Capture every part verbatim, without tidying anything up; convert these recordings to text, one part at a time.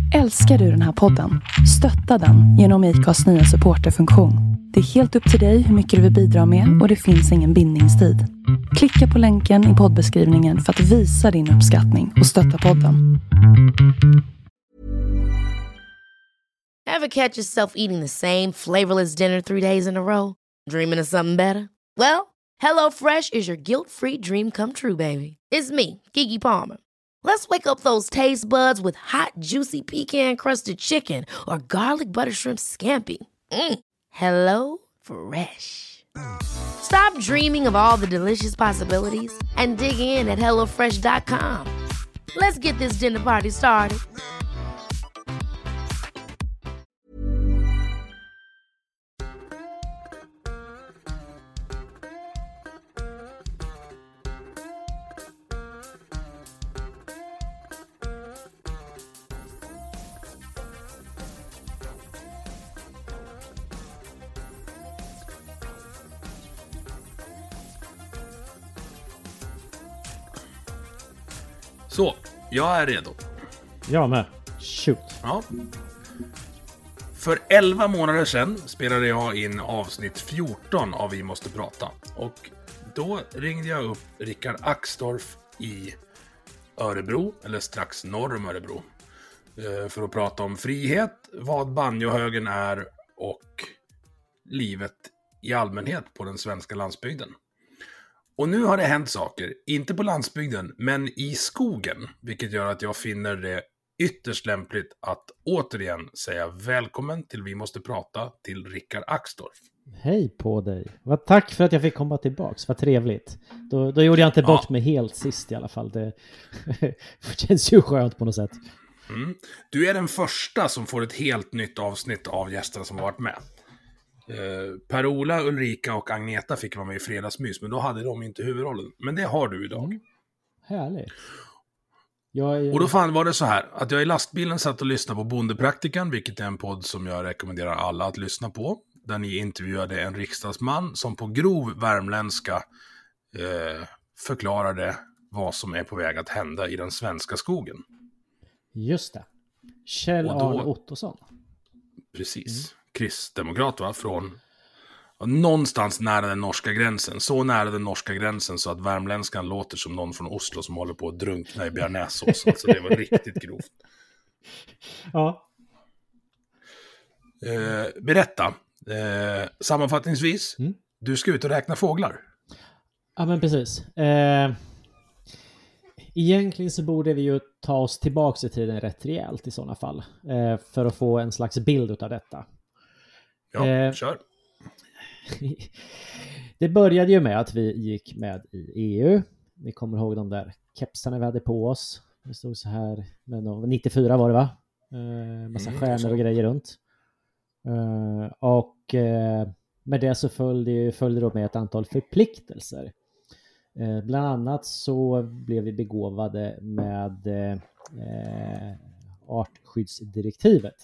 Älskar du den här podden? Stötta den genom I C A:s nya supporterfunktion. Det är helt upp till dig hur mycket du vill bidra med och det finns ingen bindningstid. Klicka på länken i poddbeskrivningen för att visa din uppskattning och stötta podden. Ever catch yourself eating the same flavorless dinner three days in a row? Dreaming of something better? Well, HelloFresh is your guilt-free dream come true, baby. It's me, Keke Palmer. Let's wake up those taste buds with hot, juicy pecan-crusted chicken or garlic butter shrimp scampi. Mm. Hello Fresh. Stop dreaming of all the delicious possibilities and dig in at hello fresh dot com. Let's get this dinner party started. Så, jag är redo. Jag med. Shoot. Ja. För elva månader sedan spelade jag in avsnitt fjorton av Vi måste prata. Och då ringde jag upp Rickard Axdorff i Örebro, eller strax norr om Örebro. För att prata om frihet, vad banjohögen är och livet i allmänhet på den svenska landsbygden. Och nu har det hänt saker, inte på landsbygden, men i skogen. Vilket gör att jag finner det ytterst lämpligt att återigen säga välkommen till Vi måste prata till Rickard Axdorff. Hej på dig. Vad tack för att jag fick komma tillbaks. Vad trevligt. Då, då gjorde jag inte bort ja. mig helt sist i alla fall. Det känns ju skönt på något sätt. Mm. Du är den första som får ett helt nytt avsnitt av gästerna som har varit med. Eh, Per-Ola, Ulrika och Agneta fick vara med i Fredagsmys, men då hade de inte huvudrollen. Men det har du idag. Mm. Härligt. Jag är... Och då fan var det så här att jag i lastbilen satt och lyssnade på Bondepraktikan, vilket är en podd som jag rekommenderar alla att lyssna på. Där ni intervjuade en riksdagsman som på grov värmländska eh, förklarade vad som är på väg att hända i den svenska skogen. Just det. Kjell Arne Ottosson. Precis. Mm. Kristdemokrat, va? Från någonstans nära den norska gränsen. Så nära den norska gränsen så att värmländskan låter som någon från Oslo som håller på att drunkna i bearnaisesås. Alltså det var riktigt grovt. Ja. Eh, berätta. Eh, sammanfattningsvis. Mm. Du ska ut och räkna fåglar. Ja, men precis. Eh, egentligen så borde vi ju ta oss tillbaka i tiden rätt rejält i sådana fall. Eh, för att få en slags bild av detta. Ja, eh, kör. Det började ju med att vi gick med i E U. Ni kommer ihåg de där kepsarna vi hade på oss. Det stod så här, men nittiofyra var det, va? Eh, massa mm, stjärnor och grejer runt. Eh, och eh, med det så följde, följde då med ett antal förpliktelser. Eh, bland annat så blev vi begåvade med eh, artskyddsdirektivet.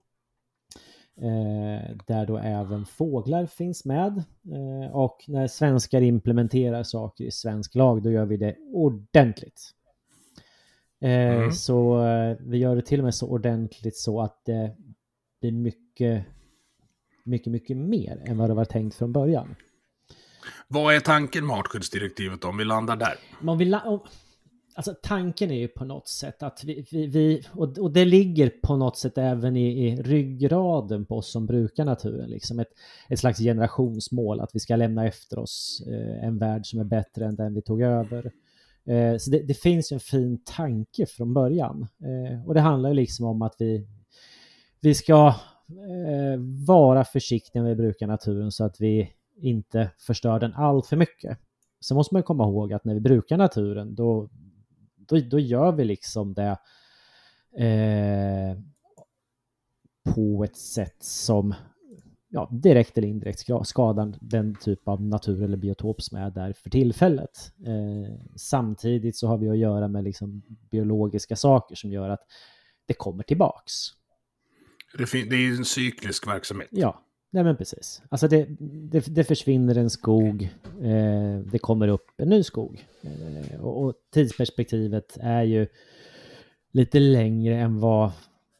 Eh, där då även fåglar finns med. Eh, och när svenskar implementerar saker i svensk lag, då gör vi det ordentligt. Eh, mm. Så eh, vi gör det till och med så ordentligt så att det blir mycket, mycket, mycket mer än vad det var tänkt från början. Vad är tanken med artskyddsdirektivet om vi landar där? Man vill la- Alltså tanken är ju på något sätt att vi, vi, vi och, och det ligger på något sätt även i, i ryggraden på oss som brukar naturen, liksom ett, ett slags generationsmål att vi ska lämna efter oss eh, en värld som är bättre än den vi tog över. Eh, så det, det finns ju en fin tanke från början eh, och det handlar ju liksom om att vi, vi ska eh, vara försiktiga när vi brukar naturen så att vi inte förstör den allt för mycket. Så måste man komma ihåg att när vi brukar naturen då Då, då gör vi liksom det eh, på ett sätt som ja, direkt eller indirekt skadar den typ av natur eller biotop som är där för tillfället. Eh, samtidigt så har vi att göra med liksom biologiska saker som gör att det kommer tillbaks. Det, fin- det är ju en cyklisk verksamhet. Ja, nej men precis. Alltså det, det, det försvinner en skog, eh, det kommer upp en ny skog. Eh, och, och tidsperspektivet är ju lite längre än vad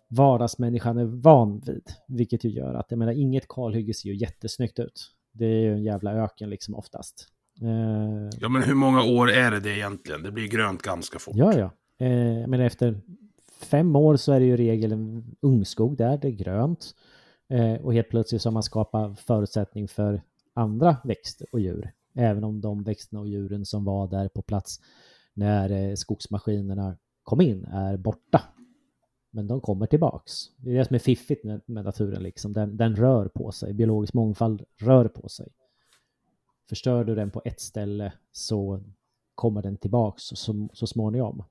vardagsmänniskan är van vid. Vilket ju gör att, jag menar, inget kalhygge ser ju jättesnyggt ut. Det är ju en jävla öken liksom oftast. Eh, ja, men hur många år är det det egentligen? Det blir grönt ganska fort. Ja, ja. Eh, men efter fem år så är det ju regel en ungskog där, det är grönt. Eh, och helt plötsligt så har man skapat förutsättning för andra växter och djur. Även om de växterna och djuren som var där på plats när eh, skogsmaskinerna kom in är borta. Men de kommer tillbaks. Det är det som är fiffigt med, med naturen. Liksom. Den, den rör på sig. Biologisk mångfald rör på sig. Förstör du den på ett ställe så kommer den tillbaks så, så, så småningom.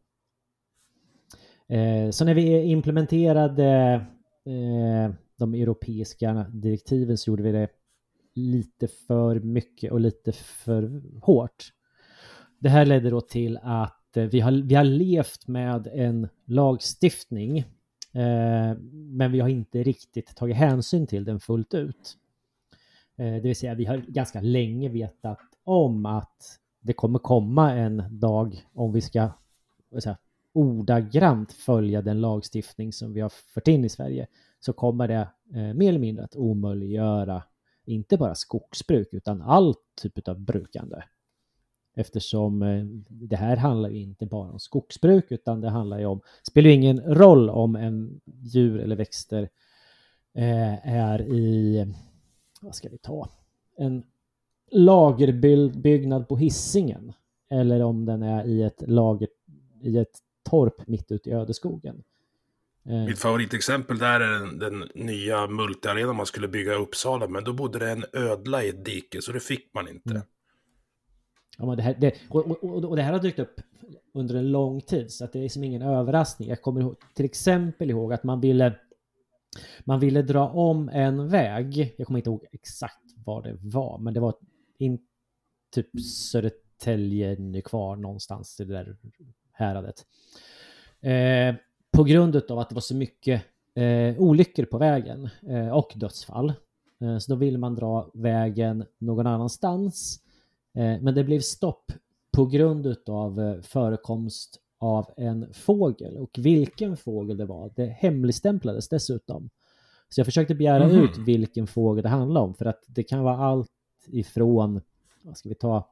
Eh, så när vi implementerade eh, de europeiska direktiven så gjorde vi det lite för mycket och lite för hårt. Det här ledde då till att vi har, vi har levt med en lagstiftning eh, men vi har inte riktigt tagit hänsyn till den fullt ut. Eh, det vill säga vi har ganska länge vetat om att det kommer komma en dag om vi ska säga, ordagrant följa den lagstiftning som vi har fört in i Sverige, så kommer det eh, mer eller mindre att omöjliggöra inte bara skogsbruk utan all typ av brukande. Eftersom eh, det här handlar ju inte bara om skogsbruk utan det handlar ju om, spelar ju ingen roll om en djur eller växter eh, är i, vad ska vi ta, en lagerbyggnad på Hisingen eller om den är i ett lager i ett torp mitt ute i ödeskogen. Mitt favoritexempel där är den, den nya multiarenan man skulle bygga i Uppsala, men då bodde det en ödla i ett dike så det fick man inte. Mm. Ja, men det, här, det, och, och, och det här har dykt upp under en lång tid så att det är liksom ingen överraskning. Jag kommer ihåg, till exempel ihåg att man ville man ville dra om en väg. Jag kommer inte ihåg exakt vad det var, men det var in, typ Södertälje kvar någonstans i det där häradet. Eh, på grund av att det var så mycket eh, olyckor på vägen eh, och dödsfall. Eh, så då ville man dra vägen någon annanstans. Eh, men det blev stopp på grund av eh, förekomst av en fågel. Och vilken fågel det var, det hemligstämplades dessutom. Så jag försökte begära mm. ut vilken fågel det handlar om. För att det kan vara allt ifrån, vad ska vi ta...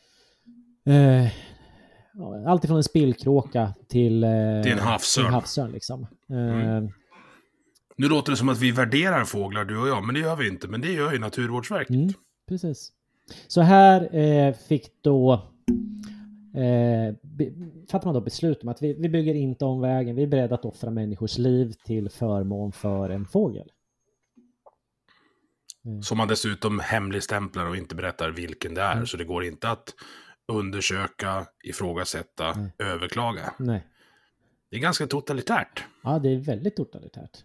Eh, allt ifrån en spillkråka till, eh, till en havsörn. En havsörn liksom. Mm. Eh, nu låter det som att vi värderar fåglar, du och jag, men det gör vi inte. Men det gör ju Naturvårdsverket. Mm, precis. Så här eh, fick då eh, be, fattar man då beslut om att vi, vi bygger inte om vägen. Vi är beredda att offra människors liv till förmån för en fågel. Mm. Som man dessutom hemligstämplar och inte berättar vilken det är. Mm. Så det går inte att undersöka, ifrågasätta, mm. överklaga. Nej. Det är ganska totalitärt. Ja, det är väldigt totalitärt.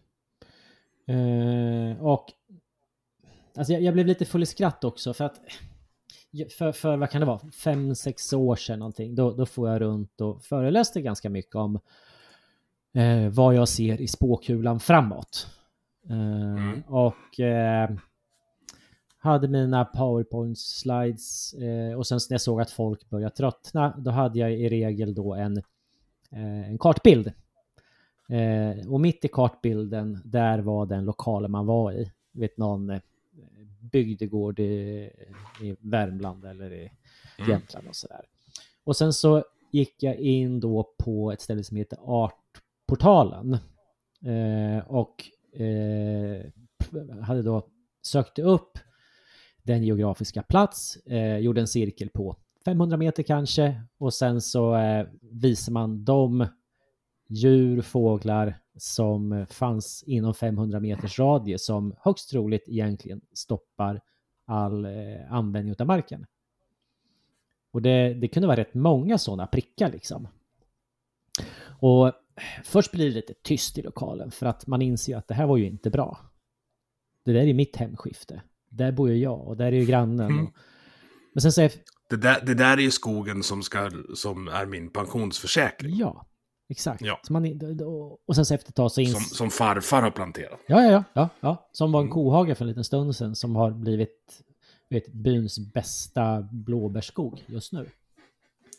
Eh, och alltså jag, jag blev lite full i skratt också för att för, för vad kan det vara, fem, sex år sedan någonting, då, då får jag runt och föreläste ganska mycket om eh, vad jag ser i spåkulan framåt. Eh, mm. Och eh, hade mina PowerPoint slides eh, och sen när jag såg att folk började tröttna, då hade jag i regel då en, eh, en kartbild. Eh, och mitt i kartbilden, där var den lokalen man var i. Vet någon eh, bygdegård i, i Värmland eller i mm. Jämtland och sådär. Och sen så gick jag in då på ett ställe som heter Artportalen. Eh, och eh, hade då sökt upp den geografiska plats, eh, gjorde en cirkel på femhundra meter kanske, och sen så eh, visar man de djur, fåglar som fanns inom femhundra meters radie som högst troligt egentligen stoppar all eh, användning av marken. Och det, det kunde vara rätt många sådana prickar liksom. Och först blir det lite tyst i lokalen för att man inser att det här var ju inte bra. Det där är mitt hemskifte. Där bor ju jag och där är ju grannen. Mm. Och... Men sen säger... det, där, det där är ju skogen som, ska, som är min pensionsförsäkring. Ja, exakt. Ja. Så man, och sen så efter ett tag så ins... som, som farfar har planterat. Ja, ja, ja, ja, ja. Som var en kohage för en liten stund sedan som har blivit vet, byns bästa blåbärsskog just nu.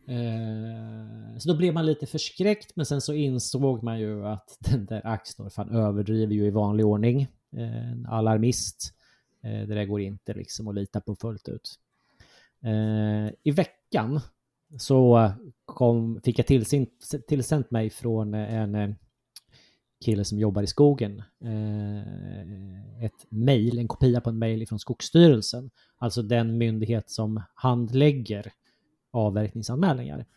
Eh, så då blev man lite förskräckt, men sen så insåg man ju att den där Axdorff, han överdriver ju i vanlig ordning. Eh, en alarmist. Eh, det där går inte liksom att lita på fullt ut. Eh, I veckan så kom, fick jag tillsänt, tillsänt mig från en kille som jobbar i skogen eh, ett mejl, en kopia på en mejl från Skogsstyrelsen, alltså den myndighet som handlägger avverkningsanmälningar.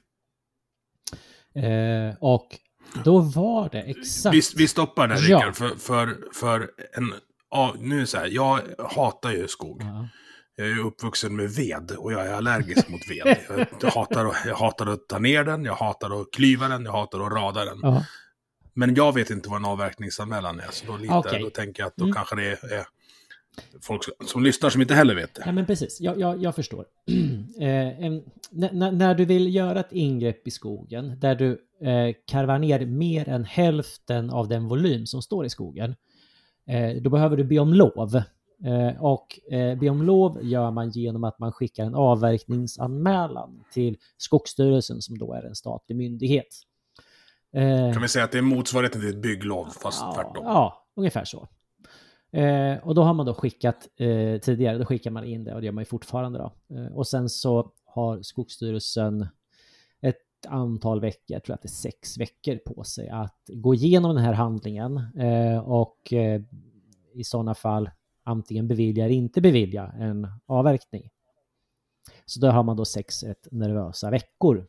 Eh, och då var det exakt... Vi, vi stoppar där, ja. Rickard, för, för, för en... Ja, nu är det så här, jag hatar ju skog. Ja. Jag är ju uppvuxen med ved och jag är allergisk mot ved. Jag hatar, att, jag hatar att ta ner den, jag hatar att klyva den, jag hatar att rada den. Ja. Men jag vet inte vad en avverkningsanmälan är, så då, lite, Okay. då tänker jag att då Mm. kanske det är, är folk som, som lyssnar som inte heller vet det. Ja, men precis, jag, jag, jag förstår. eh, en, när, när du vill göra ett ingrepp i skogen där du eh, karvar ner mer än hälften av den volym som står i skogen, eh, då behöver du be om lov. Eh, och eh, be om lov gör man genom att man skickar en avverkningsanmälan till Skogsstyrelsen, som då är en statlig myndighet. Eh, Kan vi säga att det är motsvarigheten till ett bygglov, fast ja, tvärtom. Ja, ungefär så. Eh, och då har man då skickat eh, tidigare, då skickar man in det, och det gör man ju fortfarande då. Eh, och sen så har Skogsstyrelsen ett antal veckor, jag tror att det är sex veckor på sig att gå igenom den här handlingen eh, och eh, i sådana fall antingen bevilja eller inte bevilja en avverkning. Så då har man då sex ett nervösa veckor.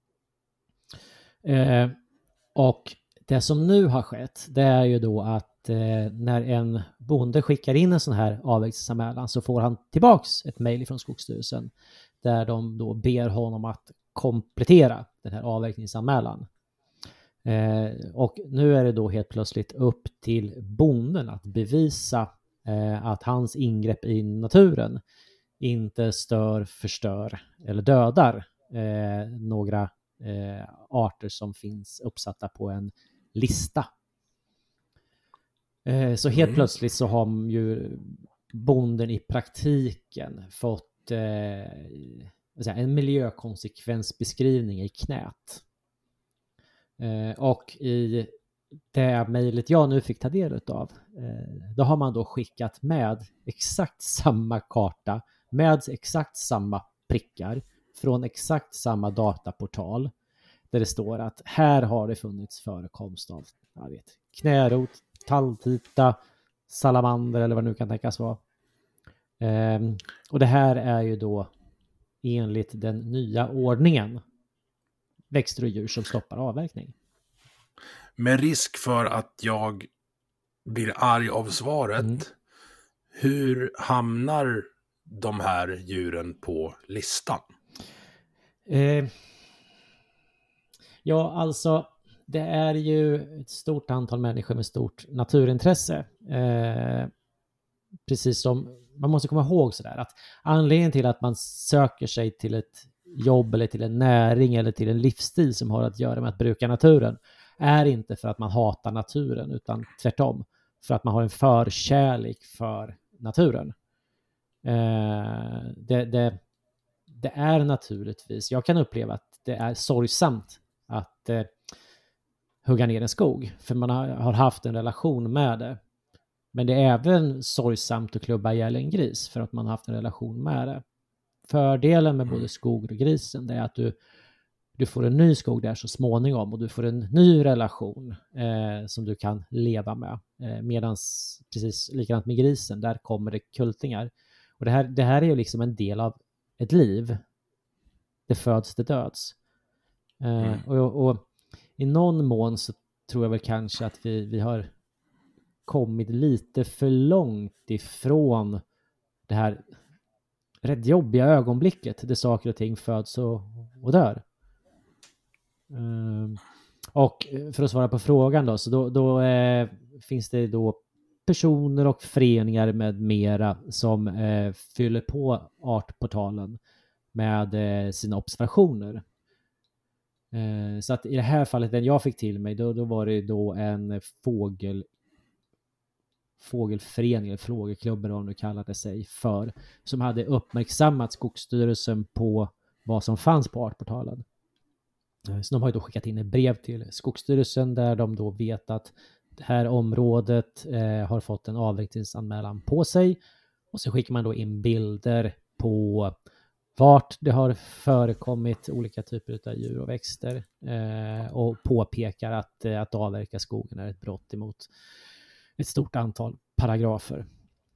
Eh, och det som nu har skett, det är ju då att eh, när en bonde skickar in en sån här avverkningsanmälan så får han tillbaks ett mejl från Skogsstyrelsen där de då ber honom att komplettera den här avverkningsanmälan. Eh, och nu är det då helt plötsligt upp till bonden att bevisa eh, att hans ingrepp i naturen inte stör, förstör eller dödar eh, några eh, arter som finns uppsatta på en lista. Eh, så helt Mm. plötsligt så har ju bonden i praktiken fått eh, en miljökonsekvensbeskrivning i knät. Eh, och i det mejlet jag nu fick ta del av, eh, då har man då skickat med exakt samma karta med exakt samma prickar från exakt samma dataportal där det står att här har det funnits förekomst av, jag vet, knärot, talltita, salamander eller vad det nu kan tänkas vara. Eh, och det här är ju då enligt den nya ordningen växter och djur som stoppar avverkning. Med risk för att jag blir arg av svaret, Mm. hur hamnar de här djuren på listan? Eh, ja, alltså det är ju ett stort antal människor med stort naturintresse. Eh, precis som, man måste komma ihåg sådär att anledningen till att man söker sig till ett jobb eller till en näring eller till en livsstil som har att göra med att bruka naturen är inte för att man hatar naturen, utan tvärtom för att man har en förkärlek för naturen. Eh, det, det, det är naturligtvis, jag kan uppleva att det är sorgsamt att eh, hugga ner en skog, för man har, har haft en relation med det. Men det är även sorgsamt att klubba ihjäl en gris för att man har haft en relation med det. Fördelen med både skog och grisen, det är att du, du får en ny skog där så småningom och du får en ny relation eh, som du kan leva med. Eh, medans precis likadant med grisen, där kommer det kultingar. Och det här, det här är ju liksom en del av ett liv. Det föds, det döds. Eh, Mm. och, och i någon mån så tror jag väl kanske att vi, vi har kommit lite för långt ifrån det här rätt jobbiga ögonblicket där saker och ting föds och, och dör. Um, och för att svara på frågan då, så då, då eh, finns det då personer och föreningar med mera som eh, fyller på artportalen med eh, sina observationer. Eh, så att i det här fallet, den jag fick till mig, då, då var det då en fågel fågelförening eller fågelklubben, vad nu kallade sig för, som hade uppmärksammat Skogsstyrelsen på vad som fanns på artportalen. Så de har ju då skickat in ett brev till Skogsstyrelsen där de då vet att det här området eh, har fått en avverkningsanmälan på sig. Och så skickar man då in bilder på vart det har förekommit olika typer av djur och växter. Eh, och påpekar att, eh, att avverka skogen är ett brott emot ett stort antal paragrafer.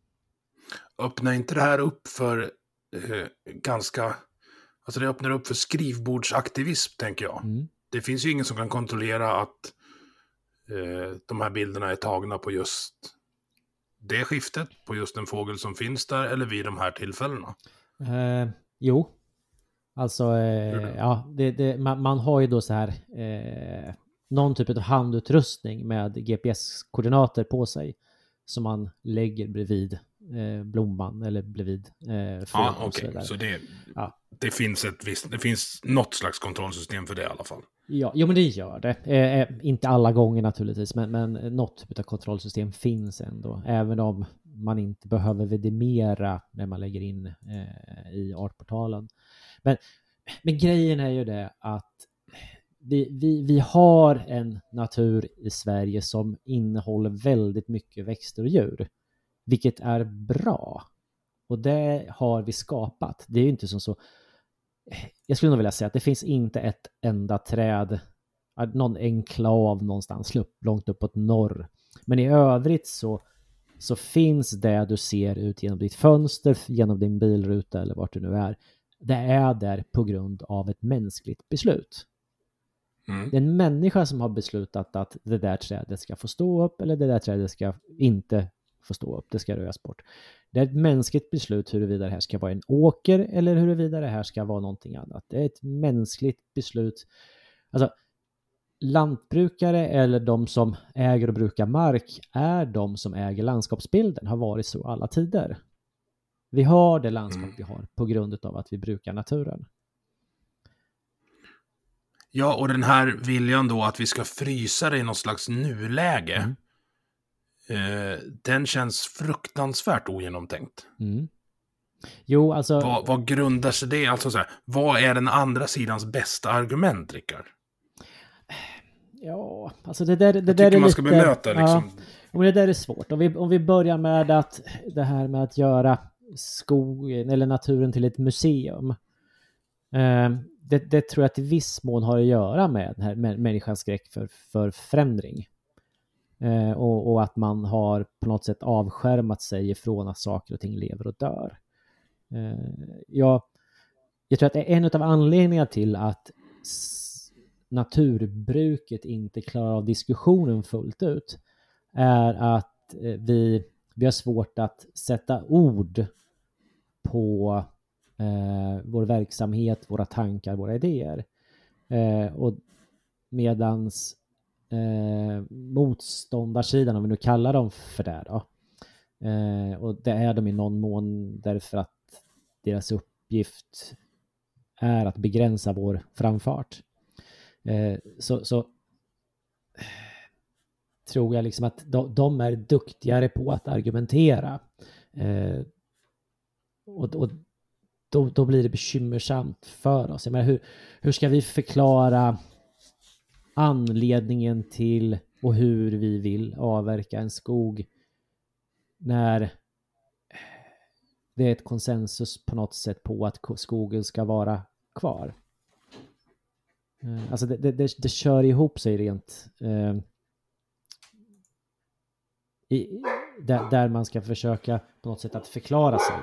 Öppnar inte det här upp för eh, ganska... Alltså det öppnar upp för skrivbordsaktivism, tänker jag. Mm. Det finns ju ingen som kan kontrollera att eh, de här bilderna är tagna på just det skiftet, på just en fågel som finns där, eller vid de här tillfällena. Eh, jo, alltså eh, ja, det, det, man, man har ju då så här eh, någon typ av handutrustning med G P S-koordinater på sig som man lägger bredvid eh, blomman eller bredvid eh, ja, okej. Okay. Så det, ja. det finns ett visst, det finns något slags kontrollsystem för det i alla fall. Ja, jo, men det gör det. Eh, inte alla gånger naturligtvis, men, men något typ av kontrollsystem finns ändå. Även om man inte behöver vidimera när man lägger in eh, i artportalen. Men, men grejen är ju det att vi, vi, vi har en natur i Sverige som innehåller väldigt mycket växter och djur. Vilket är bra. Och det har vi skapat. Det är ju inte som så... Jag skulle nog vilja säga att det finns inte ett enda träd, någon enklav någonstans långt uppåt norr. Men i övrigt så, så finns det du ser ut genom ditt fönster, genom din bilruta eller vart du nu är. Det är där på grund av ett mänskligt beslut. Mm. Det är en människa som har beslutat att det där trädet ska få stå upp eller det där trädet ska inte få stå upp, det ska röjas bort. Det är ett mänskligt beslut huruvida det här ska vara en åker eller huruvida det här ska vara någonting annat. Det är ett mänskligt beslut. Alltså, lantbrukare eller de som äger och brukar mark är de som äger landskapsbilden, har varit så alla tider. Vi har det landskap mm. vi har på grund av att vi brukar naturen. Ja, och den här viljan då att vi ska frysa det i något slags nuläge mm. Eh, den känns fruktansvärt ogenomtänkt. Mm. Jo, alltså... Vad, vad grundar sig det? Alltså så här, vad är den andra sidans bästa argument, Rickard? Ja, alltså det där, det Jag där är man lite... ska bemöta liksom... Ja, och det där är svårt. Om vi, om vi börjar med att det här med att göra skogen eller naturen till ett museum. Eh, det, det tror jag till viss mån har att göra med den här människans skräck för, för förändring. Eh, och, och att man har på något sätt avskärmat sig ifrån att saker och ting lever och dör. Eh, jag, jag tror att det är en av anledningarna till att s- naturbruket inte klarar av diskussionen fullt ut är att eh, vi, vi har svårt att sätta ord på eh, vår verksamhet, våra tankar, våra idéer. Eh, och medans Eh, motståndarsidan, om vi nu kallar dem för det då. Eh, och det är de i någon mån därför att deras uppgift är att begränsa vår framfart. Eh, så, så tror jag liksom att de, de är duktigare på att argumentera. Eh, och och då, då blir det bekymmersamt för oss. Jag menar, hur, hur ska vi förklara anledningen till och hur vi vill avverka en skog när det är ett konsensus på något sätt på att skogen ska vara kvar. Alltså det, det, det kör ihop sig rent eh, i, där, där man ska försöka på något sätt att förklara sig.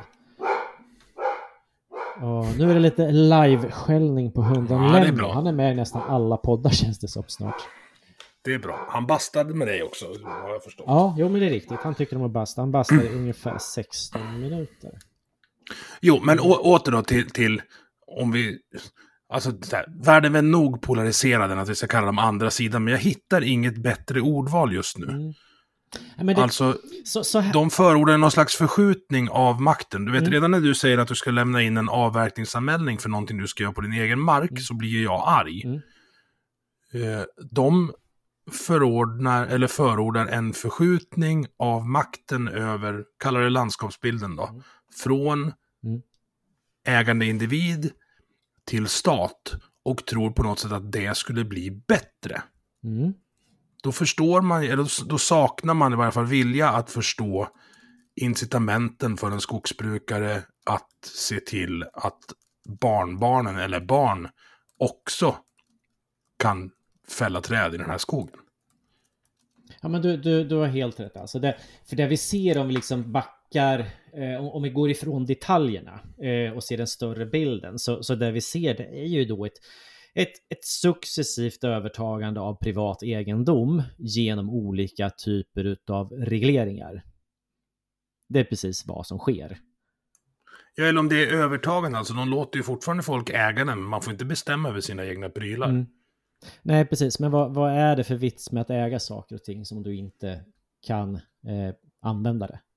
Och nu är det lite live-skällning på hunden ja, Lemmy. Han är med i nästan alla poddar, känns det som snart. Det är bra. Han bastade med dig också, har jag förstått. Ja, jo men det är riktigt. Han tycker om att basta. Han bastar i ungefär sexton minuter. Jo, men å- åter då till, till om vi... Alltså, här, världen är nog polariserad än att vi ska kalla dem andra sidan, men jag hittar inget bättre ordval just nu. Mm. Ja, men det, alltså, så, så här... de förordar någon slags förskjutning av makten. Du vet, mm. redan när du säger att du ska lämna in en avverkningsanmälning för någonting du ska göra på din egen mark, mm. så blir jag arg. Mm. Eh, de förordnar, eller förordar en förskjutning av makten över, kallar det landskapsbilden då, mm. från mm. ägande individ till stat och tror på något sätt att det skulle bli bättre. Mm. Då förstår man, eller då saknar man i varje fall vilja att förstå incitamenten för en skogsbrukare att se till att barnbarnen eller barn också kan fälla träd i den här skogen. Ja, men du, du, du har helt rätt. Alltså det, för det vi ser om vi liksom backar, eh, om, om vi går ifrån detaljerna eh, och ser den större bilden, så, så det vi ser det är ju då ett, ett, ett successivt övertagande av privat egendom genom olika typer av regleringar. Det är precis vad som sker. Ja, eller om det är övertagande, alltså de låter ju fortfarande folk äga den, men man får inte bestämma över sina egna prylar. Mm. Nej, precis. Men vad, vad är det för vits med att äga saker och ting som du inte kan eh, använda det?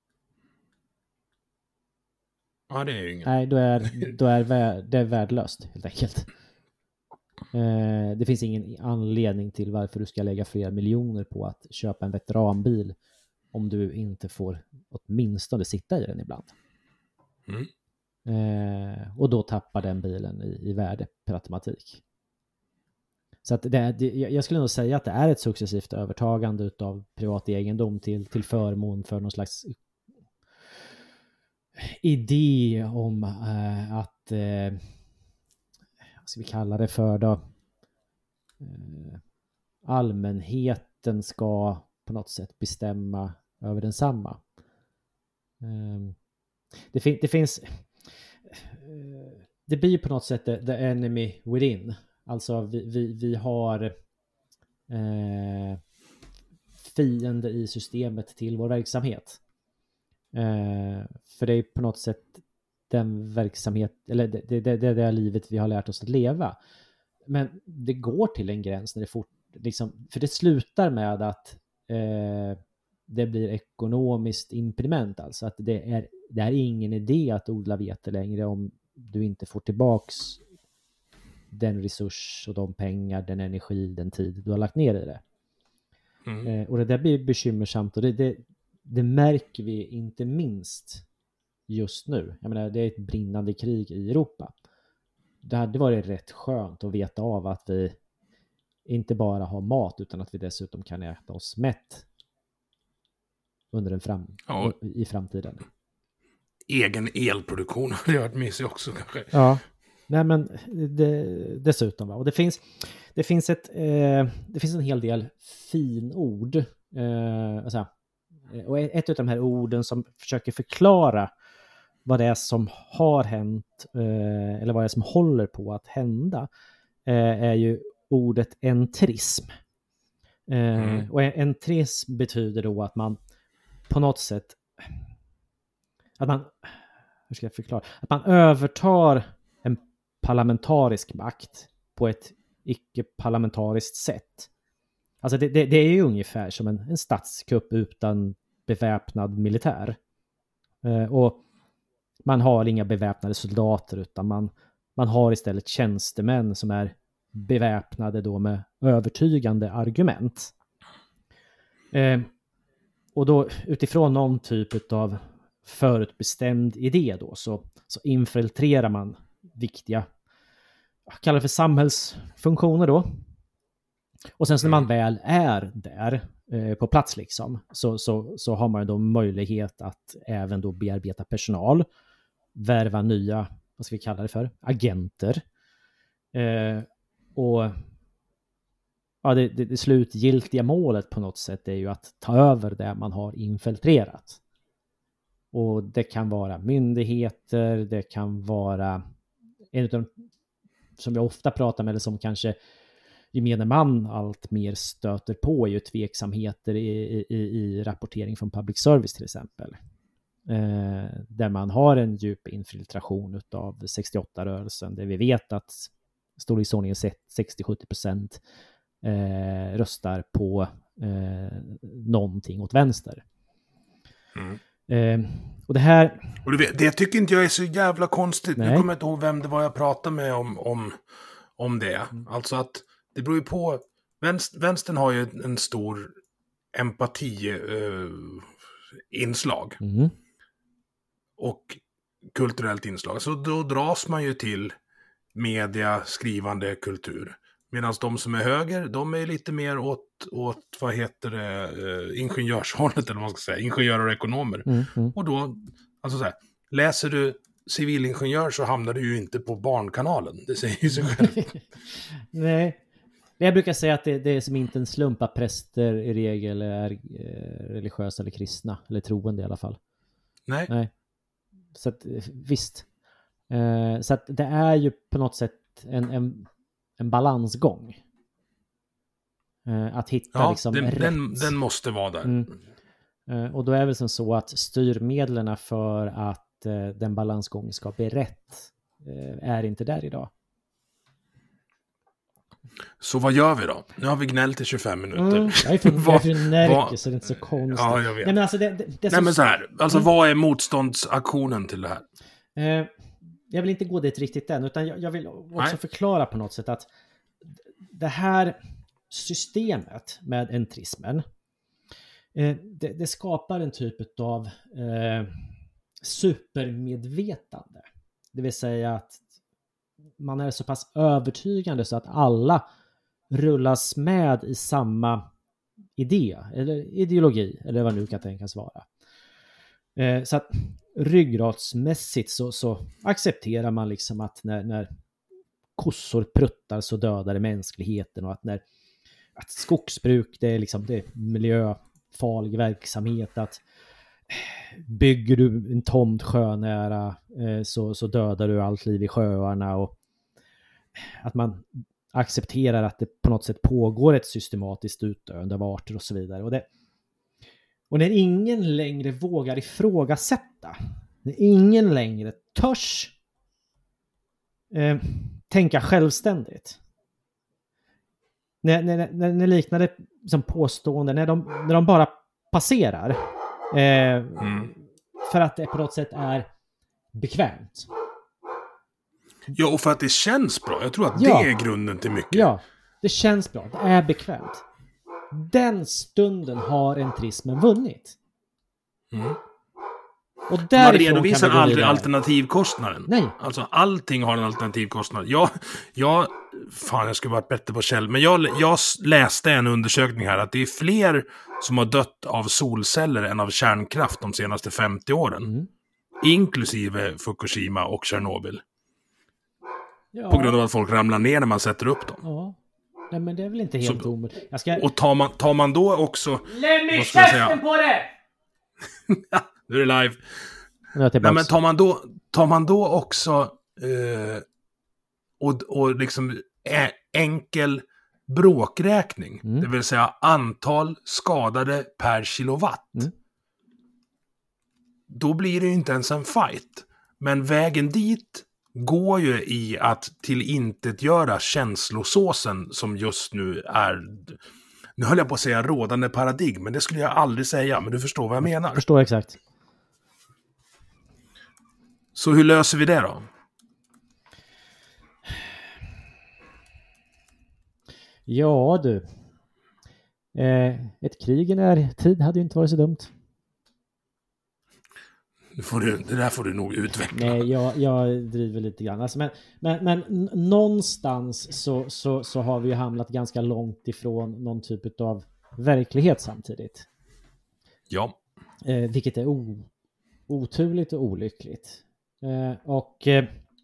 Ja, det är ju inget. Nej, då är, då är vär, det är värdelöst helt enkelt. Eh, det finns ingen anledning till varför du ska lägga flera miljoner på att köpa en veteranbil om du inte får åtminstone sitta i den ibland. Mm. Eh, och då tappar den bilen i, i värde per automatik. Så att det, det, jag skulle nog säga att det är ett successivt övertagande av privat egendom till, till förmån för någon slags idé om eh, att eh, vad ska vi kalla det för då? Eh, allmänheten ska på något sätt bestämma över densamma. Eh, det, fin- det finns eh, det blir ju på något sätt the, the enemy within. Alltså vi, vi, vi har eh, fiender i systemet till vår verksamhet. Eh, för det är på något sätt den verksamhet, eller det, det, det, det, det livet vi har lärt oss att leva. Men det går till en gräns när det fort, liksom, för det slutar med att eh, det blir ekonomiskt impediment. Alltså att det är, det är ingen idé att odla vete längre om du inte får tillbaks den resurs och de pengar, den energi, den tid du har lagt ner i det. Mm. Eh, och det där blir bekymmersamt och det, det, det märker vi inte minst just nu. Jag menar, det är ett brinnande krig i Europa. Det hade varit rätt skönt att veta av att vi inte bara har mat utan att vi dessutom kan äta oss mätt under en fram, ja. i framtiden. Egen elproduktion hade varit mysig också kanske. Ja. Nej, men det, dessutom va? Och det finns det finns ett eh, det finns en hel del finord eh, alltså, och ett av de här orden som försöker förklara vad det är som har hänt eh, eller vad det är som håller på att hända eh, är ju ordet entrism. Eh, mm. Och entrism betyder då att man på något sätt att man hur ska jag förklara att man övertar en parlamentarisk makt på ett icke-parlamentariskt sätt. Alltså det, det, det är ju ungefär som en, en statskupp utan beväpnad militär. Eh, och man har inga beväpnade soldater utan man, man har istället tjänstemän som är beväpnade då med övertygande argument. Eh, och då utifrån någon typ av förutbestämd idé då så, så infiltrerar man viktiga, jag kallar det för samhällsfunktioner då. Och sen så när man väl är där eh, på plats liksom så, så, så har man då möjlighet att även då bearbeta personal, värva nya, vad ska vi kalla det för, agenter. Eh, och ja, det, det, det slutgiltiga målet på något sätt är ju att ta över det man har infiltrerat. Och det kan vara myndigheter, det kan vara en av de som jag ofta pratar med eller som kanske gemene man allt mer stöter på är ju tveksamheter i, i, i rapportering från public service till exempel. Eh, där man har en djup infiltration av sextioåtta-rörelsen där vi vet att storleksordningen sextio till sjuttio procent eh, röstar på eh, någonting åt vänster. Mm. Eh, och det här... Och du vet, det tycker inte jag är så jävla konstigt. Nej. Nu kommer jag inte ihåg vem det var jag pratade med om, om, om det. Mm. Alltså att det beror ju på... Vänster, vänstern har ju en stor empati-inslag. Uh, mm. Och kulturellt inslag. Så då dras man ju till media, skrivande kultur. Medan de som är höger, de är lite mer åt, åt vad heter det, eh, ingenjörshållet, eller vad man ska säga, ingenjörer och ekonomer. Mm, mm. Och då, alltså så här, läser du civilingenjör så hamnar du ju inte på Barnkanalen. Det säger ju sig själv. Nej. Jag brukar säga att det, det är som inte en slump att präster i regel är eh, religiösa eller kristna, eller troende i alla fall. Nej. Nej. Så att, visst. Eh, så att det är ju på något sätt en, en, en balansgång. Eh, att hitta Ja, liksom den, rätt. den, den måste vara där. Mm. Eh, och då är det väl som så att styrmedlen för att eh, den balansgången ska bli rätt eh, är inte där idag. Så vad gör vi då? Nu har vi gnällt i tjugofem minuter. Mm, jag är för, jag är för närke vad, så det är inte så konstigt. Ja, jag vet. Nej, men alltså det, det, det Nej, som, men så här. Alltså, Mm. vad är motståndsaktionen till det här? eh, jag vill inte gå dit riktigt än, utan jag, jag vill också Nej. förklara på något sätt att det här systemet med entrismen, eh, det, det skapar en typ av eh, supermedvetande. Det vill säga att man är så pass övertygande så att alla rullas med i samma idé eller ideologi eller vad nu kan tänkas vara. Eh, så att ryggradsmässigt så, så accepterar man liksom att när, när kossor pruttar så dödar det mänskligheten, och att när att skogsbruk det är liksom det är miljöfarlig verksamhet, att bygger du en tomt sjönära eh, så, så dödar du allt liv i sjöarna, och att man accepterar att det på något sätt pågår ett systematiskt utdöende av arter och så vidare. Och, det, och när ingen längre vågar ifrågasätta, när ingen längre törs eh, tänka självständigt, när, när, när, när liknande som påstående, när de, när de bara passerar eh, Mm. för att det på något sätt är bekvämt. Ja, och för att det känns bra. Jag tror att Ja. det är grunden till mycket. Ja, det känns bra. Det är bekvämt. Den stunden har entrismen vunnit. Mm. Och Man därifrån redovisar kan vi gå aldrig vidare. alternativkostnaden. Nej. Alltså allting har en alternativkostnad. Jag, jag, fan jag skulle varit bättre på käll. Men jag, jag läste en undersökning här att det är fler som har dött av solceller än av kärnkraft de senaste femtio åren. Mm. Inklusive Fukushima och Tjernobyl. Ja. På grund av att folk ramlar ner när man sätter upp dem. Ja. Nej, men det är väl inte helt Så- omöjligt. Jag ska... Och tar man, tar man då också... Lämna vad ska jag säga? käften på det! Nu är det live. Nu är jag tillbaks. Nej, men tar man då, tar man då också eh, och, och liksom ä, enkel bråkräkning, Mm. det vill säga antal skadade per kilowatt, Mm. då blir det ju inte ens en fight. Men vägen dit går ju i att tillintetgöra känslosåsen som just nu är, nu höll jag på att säga rådande paradigm, men det skulle jag aldrig säga, men du förstår vad jag menar. Jag förstår exakt. Så hur löser vi det då? Ja du. Eh, ett krig i närtid hade ju inte varit så dumt. Nu får du, det där får du nog utveckla. Nej, jag, jag driver lite grann. Alltså, men men, men n- någonstans så, så, så har vi ju hamnat ganska långt ifrån någon typ av verklighet samtidigt. Ja. Eh, vilket är o, oturligt och olyckligt. Eh, och eh,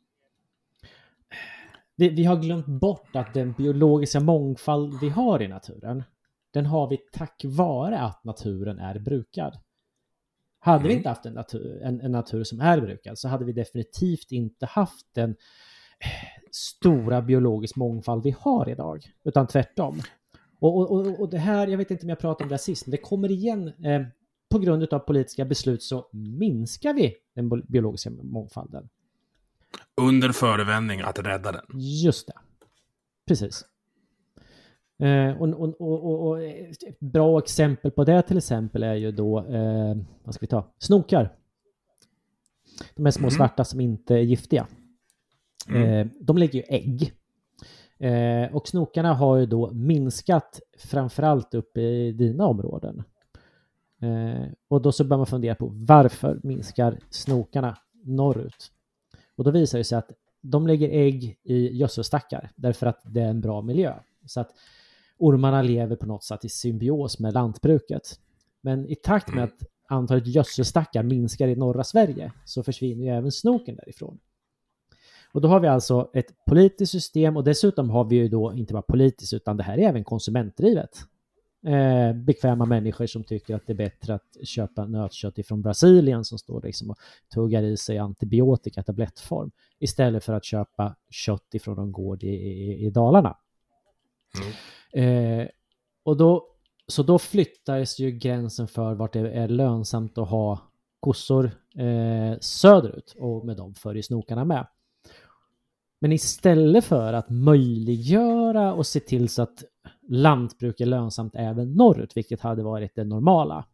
vi, vi har glömt bort att den biologiska mångfald vi har i naturen, den har vi tack vare att naturen är brukad. Hade Mm. vi inte haft en natur, en, en natur som är brukad, så hade vi definitivt inte haft den eh, stora biologisk mångfald vi har idag, utan tvärtom. Och, och, och, och det här, jag vet inte om jag pratade om det sist, men det kommer igen eh, på grund av politiska beslut så minskar vi den bi- biologiska mångfalden. Under förevändning att rädda den. Just det. Precis. Eh, och, och, och, och, och ett bra exempel på det till exempel är ju då, eh, vad ska vi ta? Snokar. De här små Mm. svarta som inte är giftiga. Mm. Eh, de lägger ju ägg. Eh, och snokarna har ju då minskat framförallt uppe i dina områden. Eh, och då så bör man fundera på varför minskar snokarna norrut? Och då visar det sig att de lägger ägg i gödselstackar därför att det är en bra miljö. Så att ormarna lever på något sätt i symbios med lantbruket. Men i takt med att antalet gödselstackar minskar i norra Sverige så försvinner ju även snoken därifrån. Och då har vi alltså ett politiskt system, och dessutom har vi ju då inte bara politiskt utan det här är även konsumentdrivet. Eh, bekväma människor som tycker att det är bättre att köpa nötkött ifrån Brasilien som står liksom och tuggar i sig antibiotika i tablettform istället för att köpa kött ifrån en gård i, i, i Dalarna. Mm. Eh, och då, så då flyttas ju gränsen för vart det är lönsamt att ha kossor eh, söderut, och med dem för i snokarna med. Men istället för att möjliggöra och se till så att lantbruk är lönsamt även norrut, vilket hade varit det normala,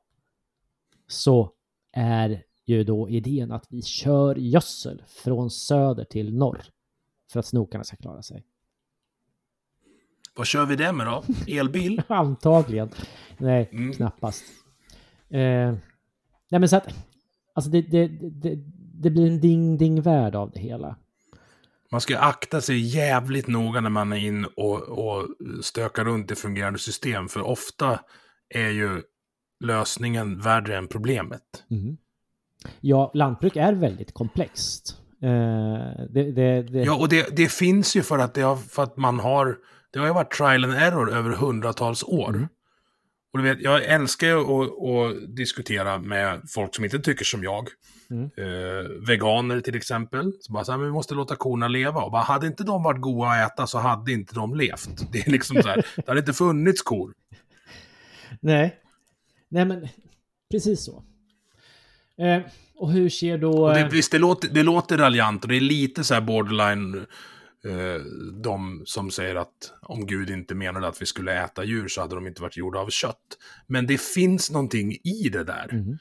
så är ju då idén att vi kör gödsel från söder till norr för att snokarna ska klara sig. Vad kör vi det med då? Elbil? Antagligen. Nej, mm. knappast. Eh, nej men så att alltså det, det, det, det blir en ding-ding-värld av det hela. Man ska akta sig jävligt noga när man är in och, och stökar runt i fungerande system. För ofta är ju lösningen värre än problemet. Mm. Ja, lantbruk är väldigt komplext. Eh, det, det, det... Ja, och det, det finns ju för att, det har, för att man har... Det har ju varit trial and error över hundratals år. Mm. Och du vet, jag älskar ju att, att diskutera med folk som inte tycker som jag. Mm. Eh, veganer till exempel. Så bara så här, men vi måste låta korna leva. Och bara, hade inte de varit goda att äta så hade inte de levt. Det är liksom så här, det hade inte funnits kor. Nej. Nej men, precis så. Eh, och hur ser då... Och det, visst, det låter, det låter raljant och det är lite så här borderline... de som säger att om Gud inte menade att vi skulle äta djur så hade de inte varit gjorda av kött. Men det finns någonting i det där. Mm.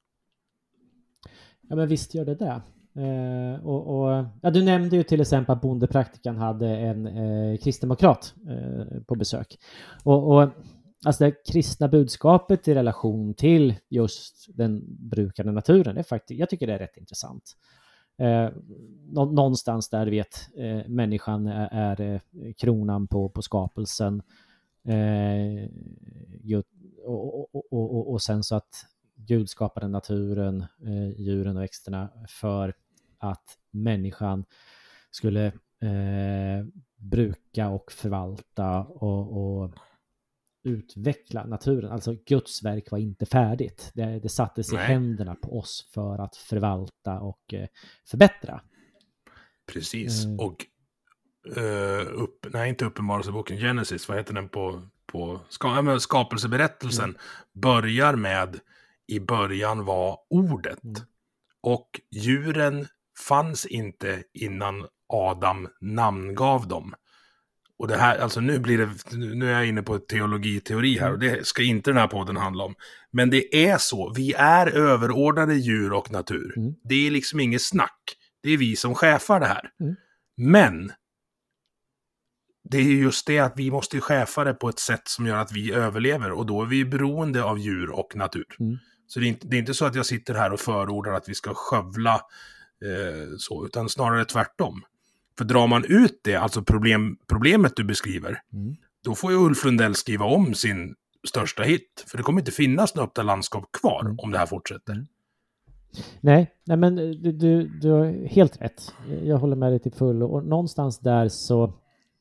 Ja men visst gör det det. Eh, och, och, ja, du nämnde ju till exempel att bondepraktikan hade en eh, kristdemokrat eh, på besök. Och, och alltså det kristna budskapet i relation till just den brukade naturen, det är faktiskt, jag tycker det är rätt intressant. Eh, någonstans där vet eh, människan är, är eh, kronan på, på skapelsen eh, och, och, och, och sen så att Gud skapade naturen, eh, djuren och växterna för att människan skulle eh, bruka och förvalta och, och utveckla naturen. Alltså Guds verk var inte färdigt. Det, det sattes Nej. i händerna på oss för att förvalta och eh, förbättra. Precis. Mm. Och uh, upp, nej, inte Uppenbarelseboken, Genesis, vad heter den på, på ska, skapelseberättelsen mm. börjar med i början var ordet. Mm. Och djuren fanns inte innan Adam namngav dem. Och det här, alltså nu blir det, nu är jag inne på teologiteori här och det ska inte den här podden handla om. Men det är så, vi är överordnade djur och natur. Mm. Det är liksom inget snack. Det är vi som chefar det här. Mm. Men det är just det att vi måste chefa det på ett sätt som gör att vi överlever. Och då är vi beroende av djur och natur. Mm. Så det är, inte, det är inte så att jag sitter här och förordar att vi ska skövla eh, så, utan snarare tvärtom. För drar man ut det, alltså problem, problemet du beskriver, mm. då får ju Ulf Lundell skriva om sin största hit. För det kommer inte finnas något öppna landskap kvar mm. om det här fortsätter. Mm. Nej, nej men du, du, du har helt rätt. Jag håller med dig till full. Och någonstans där så...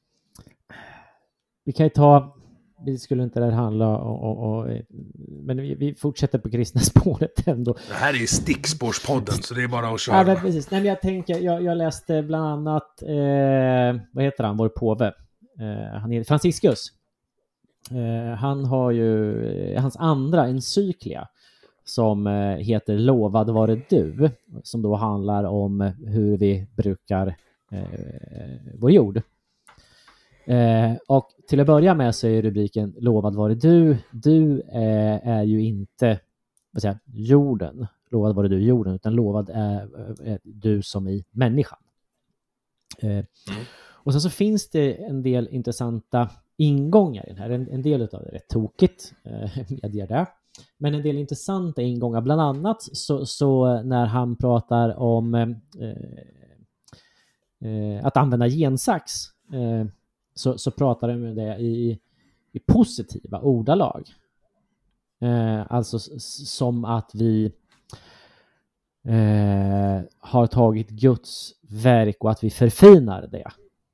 Vi kan ju ta... Vi skulle inte där handla om... Och, och, men vi, vi fortsätter på kristna spåret ändå. Det här är stickspårspodden, så det är bara att köra. Ja, men precis. Nej, men jag tänker... Jag, jag läste bland annat... Eh, vad heter han? Vår påve. Eh, han är Franciscus. Eh, han har ju... Eh, hans andra encyklia som eh, heter Lovad vare du. Som då handlar om hur vi brukar eh, vår jord. Eh, och till att börja med så är rubriken Lovad vare du. Du eh, är ju inte vad säger, jorden. Lovad vare du jorden, utan lovad är, är du som i människan. Eh, mm. Och sen så finns det en del intressanta ingångar i den här. En, en del av det är rätt tokigt, eh, medger det. Men en del intressanta ingångar, bland annat så, så när han pratar om eh, eh, att använda gensax, eh, så, så pratar de om det i, i positiva ordalag. Eh, alltså s- som att vi eh, har tagit Guds verk och att vi förfinar det.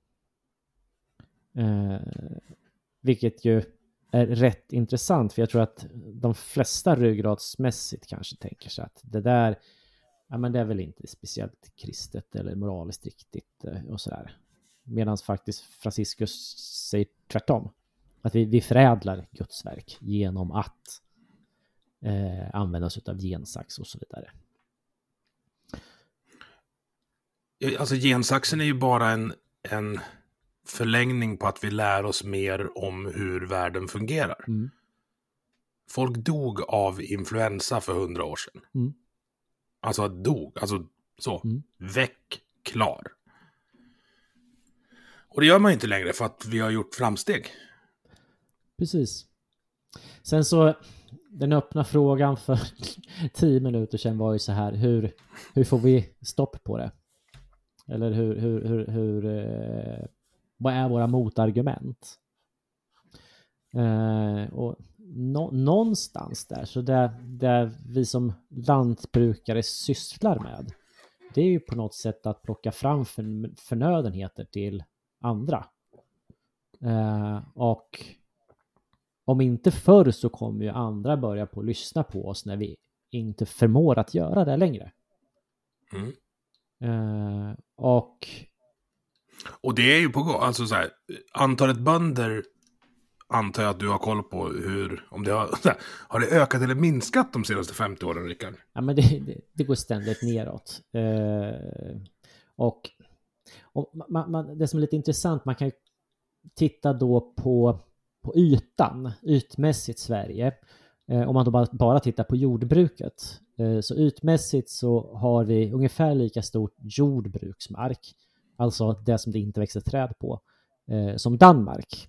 Eh, vilket ju är rätt intressant, för jag tror att de flesta ryggradsmässigt kanske tänker sig att det där, ja, men det är väl inte speciellt kristet eller moraliskt riktigt och sådär. Medan faktiskt Franciscus säger tvärtom. Att vi, vi förädlar Guds verk genom att eh, använda oss av gensax och så vidare. Alltså gensaxen är ju bara en, en förlängning på att vi lär oss mer om hur världen fungerar. Mm. Folk dog av influensa för hundra år sedan. Mm. Alltså dog, alltså så, Mm. väck, klar. Och det gör man inte längre för att vi har gjort framsteg. Precis. Sen så, den öppna frågan för tio minuter sedan var ju så här, hur, hur får vi stopp på det? Eller hur, hur, hur, hur eh, vad är våra motargument? Eh, och nå, någonstans där, så där, där vi som lantbrukare sysslar med, det är ju på något sätt att plocka fram för, förnödenheter till andra. Eh, och om inte förr så kommer ju andra börja på att lyssna på oss när vi inte förmår att göra det längre. Mm. Eh, och Och det är ju på gång, alltså så här, antalet bönder antar jag att du har koll på hur, om det har, har det ökat eller minskat de senaste femtio åren, Rickard? ja, men det, det, det går ständigt neråt. Eh, och och man, man, det som är lite intressant, man kan ju titta då på, på ytan, ytmässigt Sverige. Eh, om man då bara, bara tittar på jordbruket. Eh, så ytmässigt så har vi ungefär lika stort jordbruksmark, alltså det som det inte växer träd på, eh, som Danmark.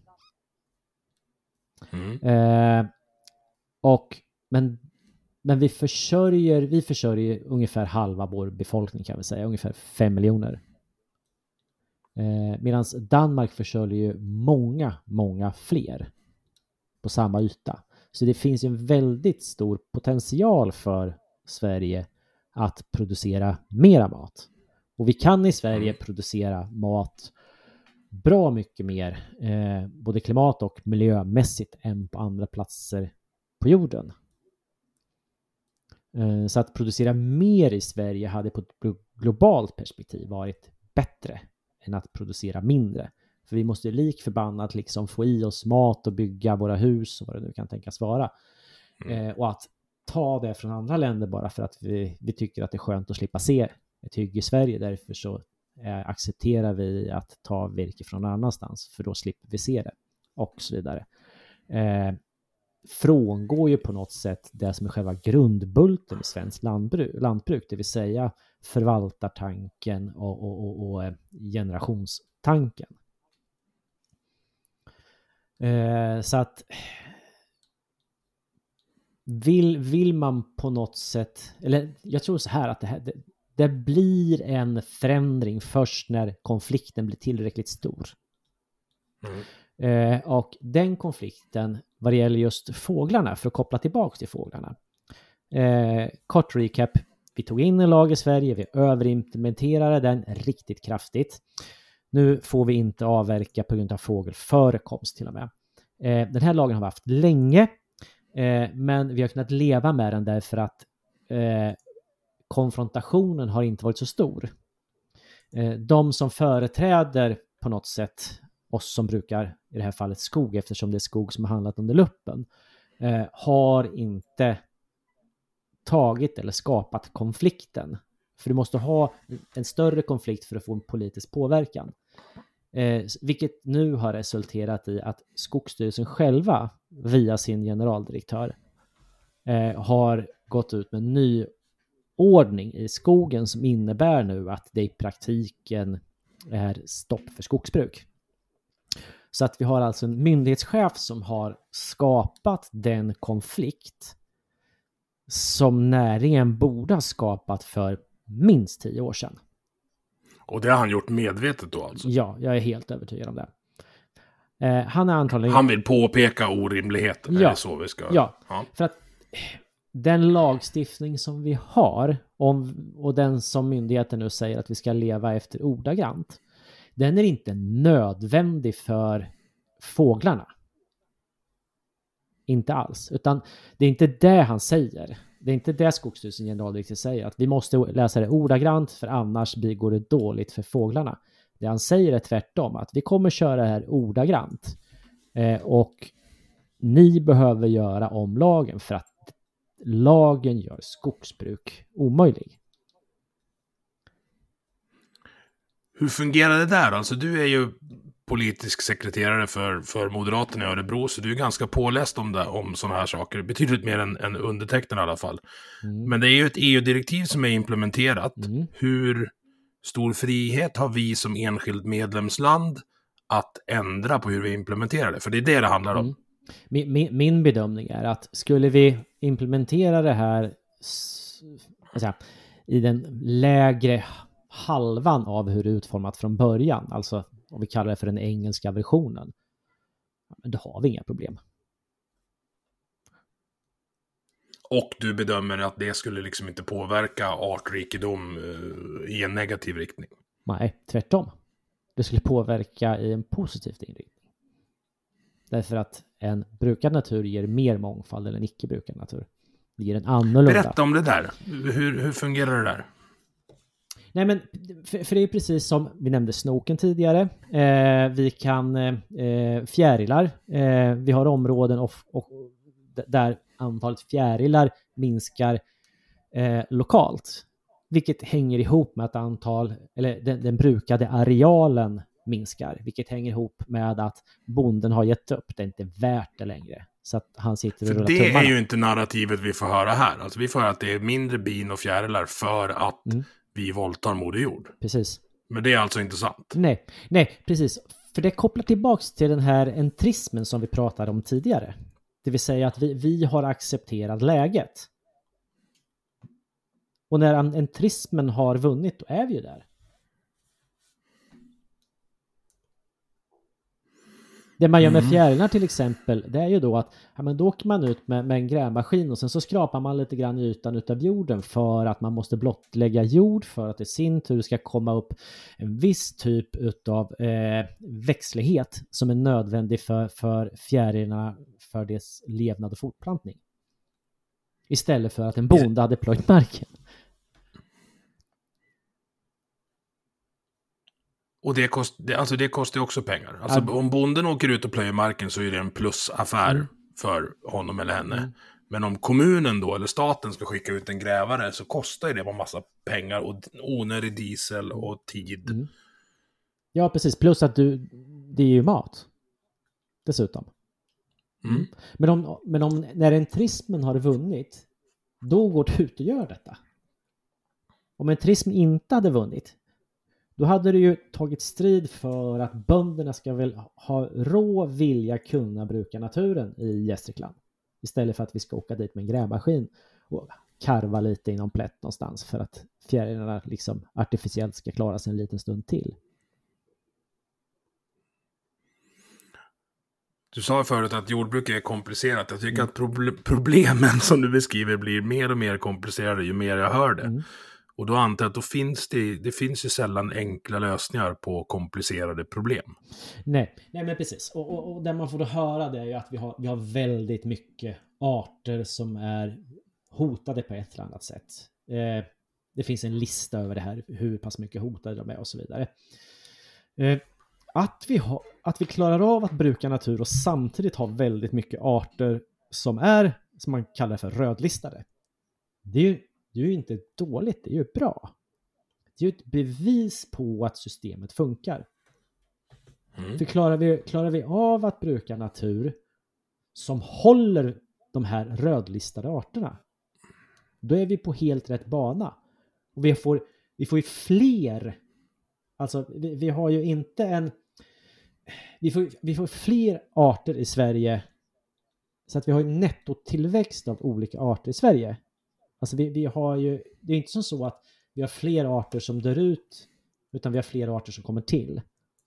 Mm. Eh, och, men, men vi försörjer, vi försörjer ungefär halva vår befolkning, kan vi säga, ungefär fem miljoner. Eh, Medan Danmark försörjer ju många, många fler på samma yta. Så det finns ju en väldigt stor potential för Sverige att producera mera mat. Och vi kan i Sverige producera mat bra mycket mer, eh, både klimat- och miljömässigt, än på andra platser på jorden. Eh, så att producera mer i Sverige hade på ett globalt perspektiv varit bättre än att producera mindre. För vi måste lik förbannat liksom få i oss mat och bygga våra hus och vad det nu kan tänkas vara. Eh, och att ta det från andra länder bara för att vi, vi tycker att det är skönt att slippa se ett hygge i Sverige. Därför så eh, accepterar vi att ta virke från någon annanstans, för då slipper vi se det och så vidare. Eh, frångår ju på något sätt det som är själva grundbulten i svensk lantbruk, lantbruk det vill säga förvaltartanken och, och, och, och generationstanken. Eh, så att vill, vill man på något sätt, eller jag tror så här att det, här, det, det blir en förändring först när konflikten blir tillräckligt stor. Mm. Eh, och den konflikten vad det gäller just fåglarna, för att koppla tillbaka till fåglarna. Eh, kort recap, vi tog in en lag i Sverige, vi överimplementerade den riktigt kraftigt. Nu får vi inte avverka på grund av fågelförekomst till och med. Eh, den här lagen har vi haft länge, eh, men vi har kunnat leva med den därför att eh, konfrontationen har inte varit så stor. Eh, de som företräder på något sätt oss som brukar i det här fallet skog, eftersom det är skog som har handlat under luppen, eh, har inte tagit eller skapat konflikten. För du måste ha en större konflikt för att få en politisk påverkan. Eh, vilket nu har resulterat i att Skogsstyrelsen själva via sin generaldirektör eh, har gått ut med en ny ordning i skogen som innebär nu att det i praktiken är stopp för skogsbruk. Så att vi har alltså en myndighetschef som har skapat den konflikt som näringen borde ha skapat för minst tio år sedan. Och det har han gjort medvetet då alltså? Ja, jag är helt övertygad om det. Eh, han är antagligen... Han vill påpeka orimligheten, ja, är det så vi ska... Ja, ja, för att den lagstiftning som vi har om, och den som myndigheten nu säger att vi ska leva efter ordagrant, den är inte nödvändig för fåglarna. Inte alls. Utan det är inte det han säger. Det är inte det Skogsstyrelsen generaldirektör säger. Att vi måste läsa det ordagrant för annars går det dåligt för fåglarna. Det han säger är tvärtom. Att vi kommer köra det här ordagrant. Eh, och ni behöver göra om lagen för att lagen gör skogsbruk omöjlig. Hur fungerar det där? Alltså du är ju politisk sekreterare för, för Moderaterna i Örebro, så du är ganska påläst om, det, om sådana här saker. Betydligt mer än, än undertecknarna i alla fall. Mm. Men det är ju ett E U-direktiv som är implementerat. Mm. Hur stor frihet har vi som enskild medlemsland att ändra på hur vi implementerar det? För det är det det handlar om. Mm. Min, min, min bedömning är att skulle vi implementera det här säga, i den lägre halvan av hur det är utformat från början, alltså om vi kallar det för den engelska versionen, då har vi inga problem. Och du bedömer att det skulle liksom inte påverka artrikedom i en negativ riktning? Nej, tvärtom. Det skulle påverka i en positiv inriktning. Därför att en brukad natur ger mer mångfald än en icke-brukad natur. Det ger en annorlunda. Berätta om det där. Hur, hur fungerar det där? Nej, men för, för det är precis som vi nämnde snoken tidigare. Eh, vi kan eh, fjärilar. Eh, vi har områden och, och, där antalet fjärilar minskar eh, lokalt. Vilket hänger ihop med att antal, eller den, den brukade arealen minskar. Vilket hänger ihop med att bonden har gett upp. Det är inte värt det längre. Så att han sitter och rullar tummarna. tummarna. Det är ju inte narrativet vi får höra här. Alltså vi får höra att det är mindre bin och fjärilar för att mm. vi våldtar Moder Jord. Precis. Men det är alltså inte sant. Nej, nej, precis. För det kopplar tillbaks till den här entrismen som vi pratade om tidigare. Det vill säga att vi, vi har accepterat läget. Och när entrismen har vunnit, då är vi ju där. Det man gör med fjärilar till exempel, det är ju då att ja, men då åker man ut med, med en grävmaskin och sen så skrapar man lite grann ytan utav jorden för att man måste blottlägga jord för att i sin tur ska komma upp en viss typ utav eh, växtlighet som är nödvändig för, för fjärilarna för dess levnad och fortplantning. Istället för att en bonde hade plöjt marken. Och det, kost, det, alltså det kostar ju också pengar. Alltså ja. Om bonden åker ut och plöjer marken så är det en plusaffär mm. för honom eller henne. Mm. Men om kommunen då, eller staten ska skicka ut en grävare så kostar det en massa pengar och onödig diesel och tid. Mm. Ja, precis. Plus att du, det är ju mat. Dessutom. Mm. Mm. Men, om, men om, när entrismen har vunnit, då går det ut och gör detta. Om entrismen inte hade vunnit, då hade det ju tagit strid för att bönderna ska väl ha rå vilja kunna bruka naturen i Gästrikland. Istället för att vi ska åka dit med en grävmaskin och karva lite inom plätt någonstans för att fjärilarna liksom artificiellt ska klara sig en liten stund till. Du sa förut att jordbruk är komplicerat. Jag tycker mm. att proble- problemen som du beskriver blir mer och mer komplicerade ju mer jag hör det. Mm. Och då antar jag att då finns det, det finns ju sällan enkla lösningar på komplicerade problem. Nej, nej men precis. Och, och, och det man får då höra det är ju att vi har, vi har väldigt mycket arter som är hotade på ett eller annat sätt. Eh, det finns en lista över det här, hur pass mycket hotade de är och så vidare. Eh, att, vi ha, att vi klarar av att bruka natur och samtidigt ha väldigt mycket arter som är, som man kallar för rödlistade. Det är ju Det är ju inte dåligt, det är ju bra. Det är ju ett bevis på att systemet funkar. Mm. För klarar vi, klarar vi av att bruka natur som håller de här rödlistade arterna, då är vi på helt rätt bana. Och vi får, vi får ju fler, alltså vi, vi har ju inte en, vi får, vi får fler arter i Sverige så att vi har en nettotillväxt av olika arter i Sverige. Alltså vi, vi har ju, det är inte som så att vi har fler arter som dör ut utan vi har fler arter som kommer till.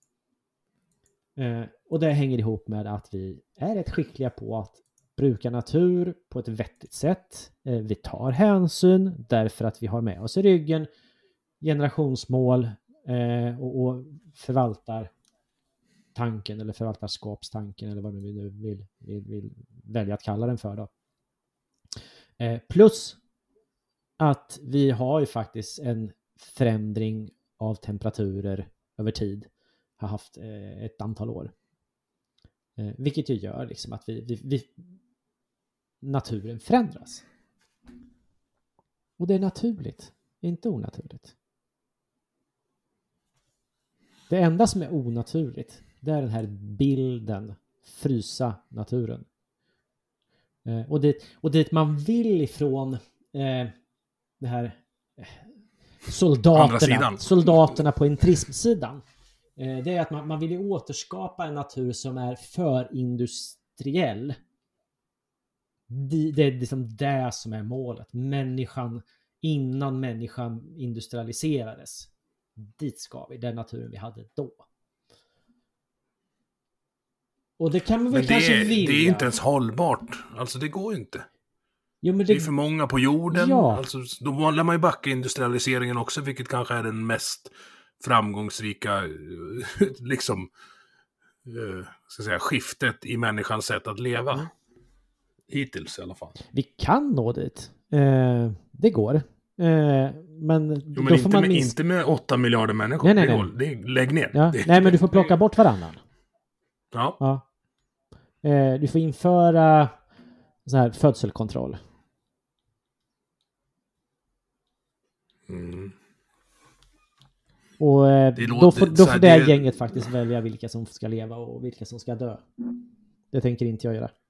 Eh, och det hänger ihop med att vi är rätt skickliga på att bruka natur på ett vettigt sätt. Eh, vi tar hänsyn därför att vi har med oss i ryggen generationsmål eh, och, och förvaltar tanken eller förvaltarskapstanken eller vad vi nu vill, vill, vill välja att kalla den för då. Eh, plus att vi har ju faktiskt en förändring av temperaturer över tid, har haft eh, ett antal år. Eh, vilket ju gör liksom att vi, vi, vi naturen förändras. Och det är naturligt, inte onaturligt. Det enda som är onaturligt, det är den här bilden, frysa naturen. Eh, och, det, och det man vill ifrån eh, det här eh, soldaterna, soldaterna på intrismsidan, eh, det är att man, man vill ju återskapa en natur som är för industriell. Det, det är liksom det som är målet. Människan, innan människan industrialiserades. Dit ska vi, den naturen vi hade då. Och det kan man väl men kanske det, vilja. Det är inte ens hållbart. Alltså det går ju inte. Jo, men det... det... det är för många på jorden. Ja. Alltså, då lär man ju backa industrialiseringen också, vilket kanske är den mest framgångsrika liksom ska säga, skiftet i människans sätt att leva. Mm. Hittills i alla fall. Vi kan nå dit. Eh, det går. Eh, men jo, men då inte, får man med, minst... inte med åtta miljarder människor. Nej, nej, det nej. går, det, lägg ner. Ja. Det, nej, men du får plocka bort varannan. Ja. ja. Eh, du får införa så här födselkontroll. Mm. Och eh, det låter, då får, då får det, det gänget faktiskt välja vilka som ska leva och vilka som ska dö. Det tänker inte jag göra.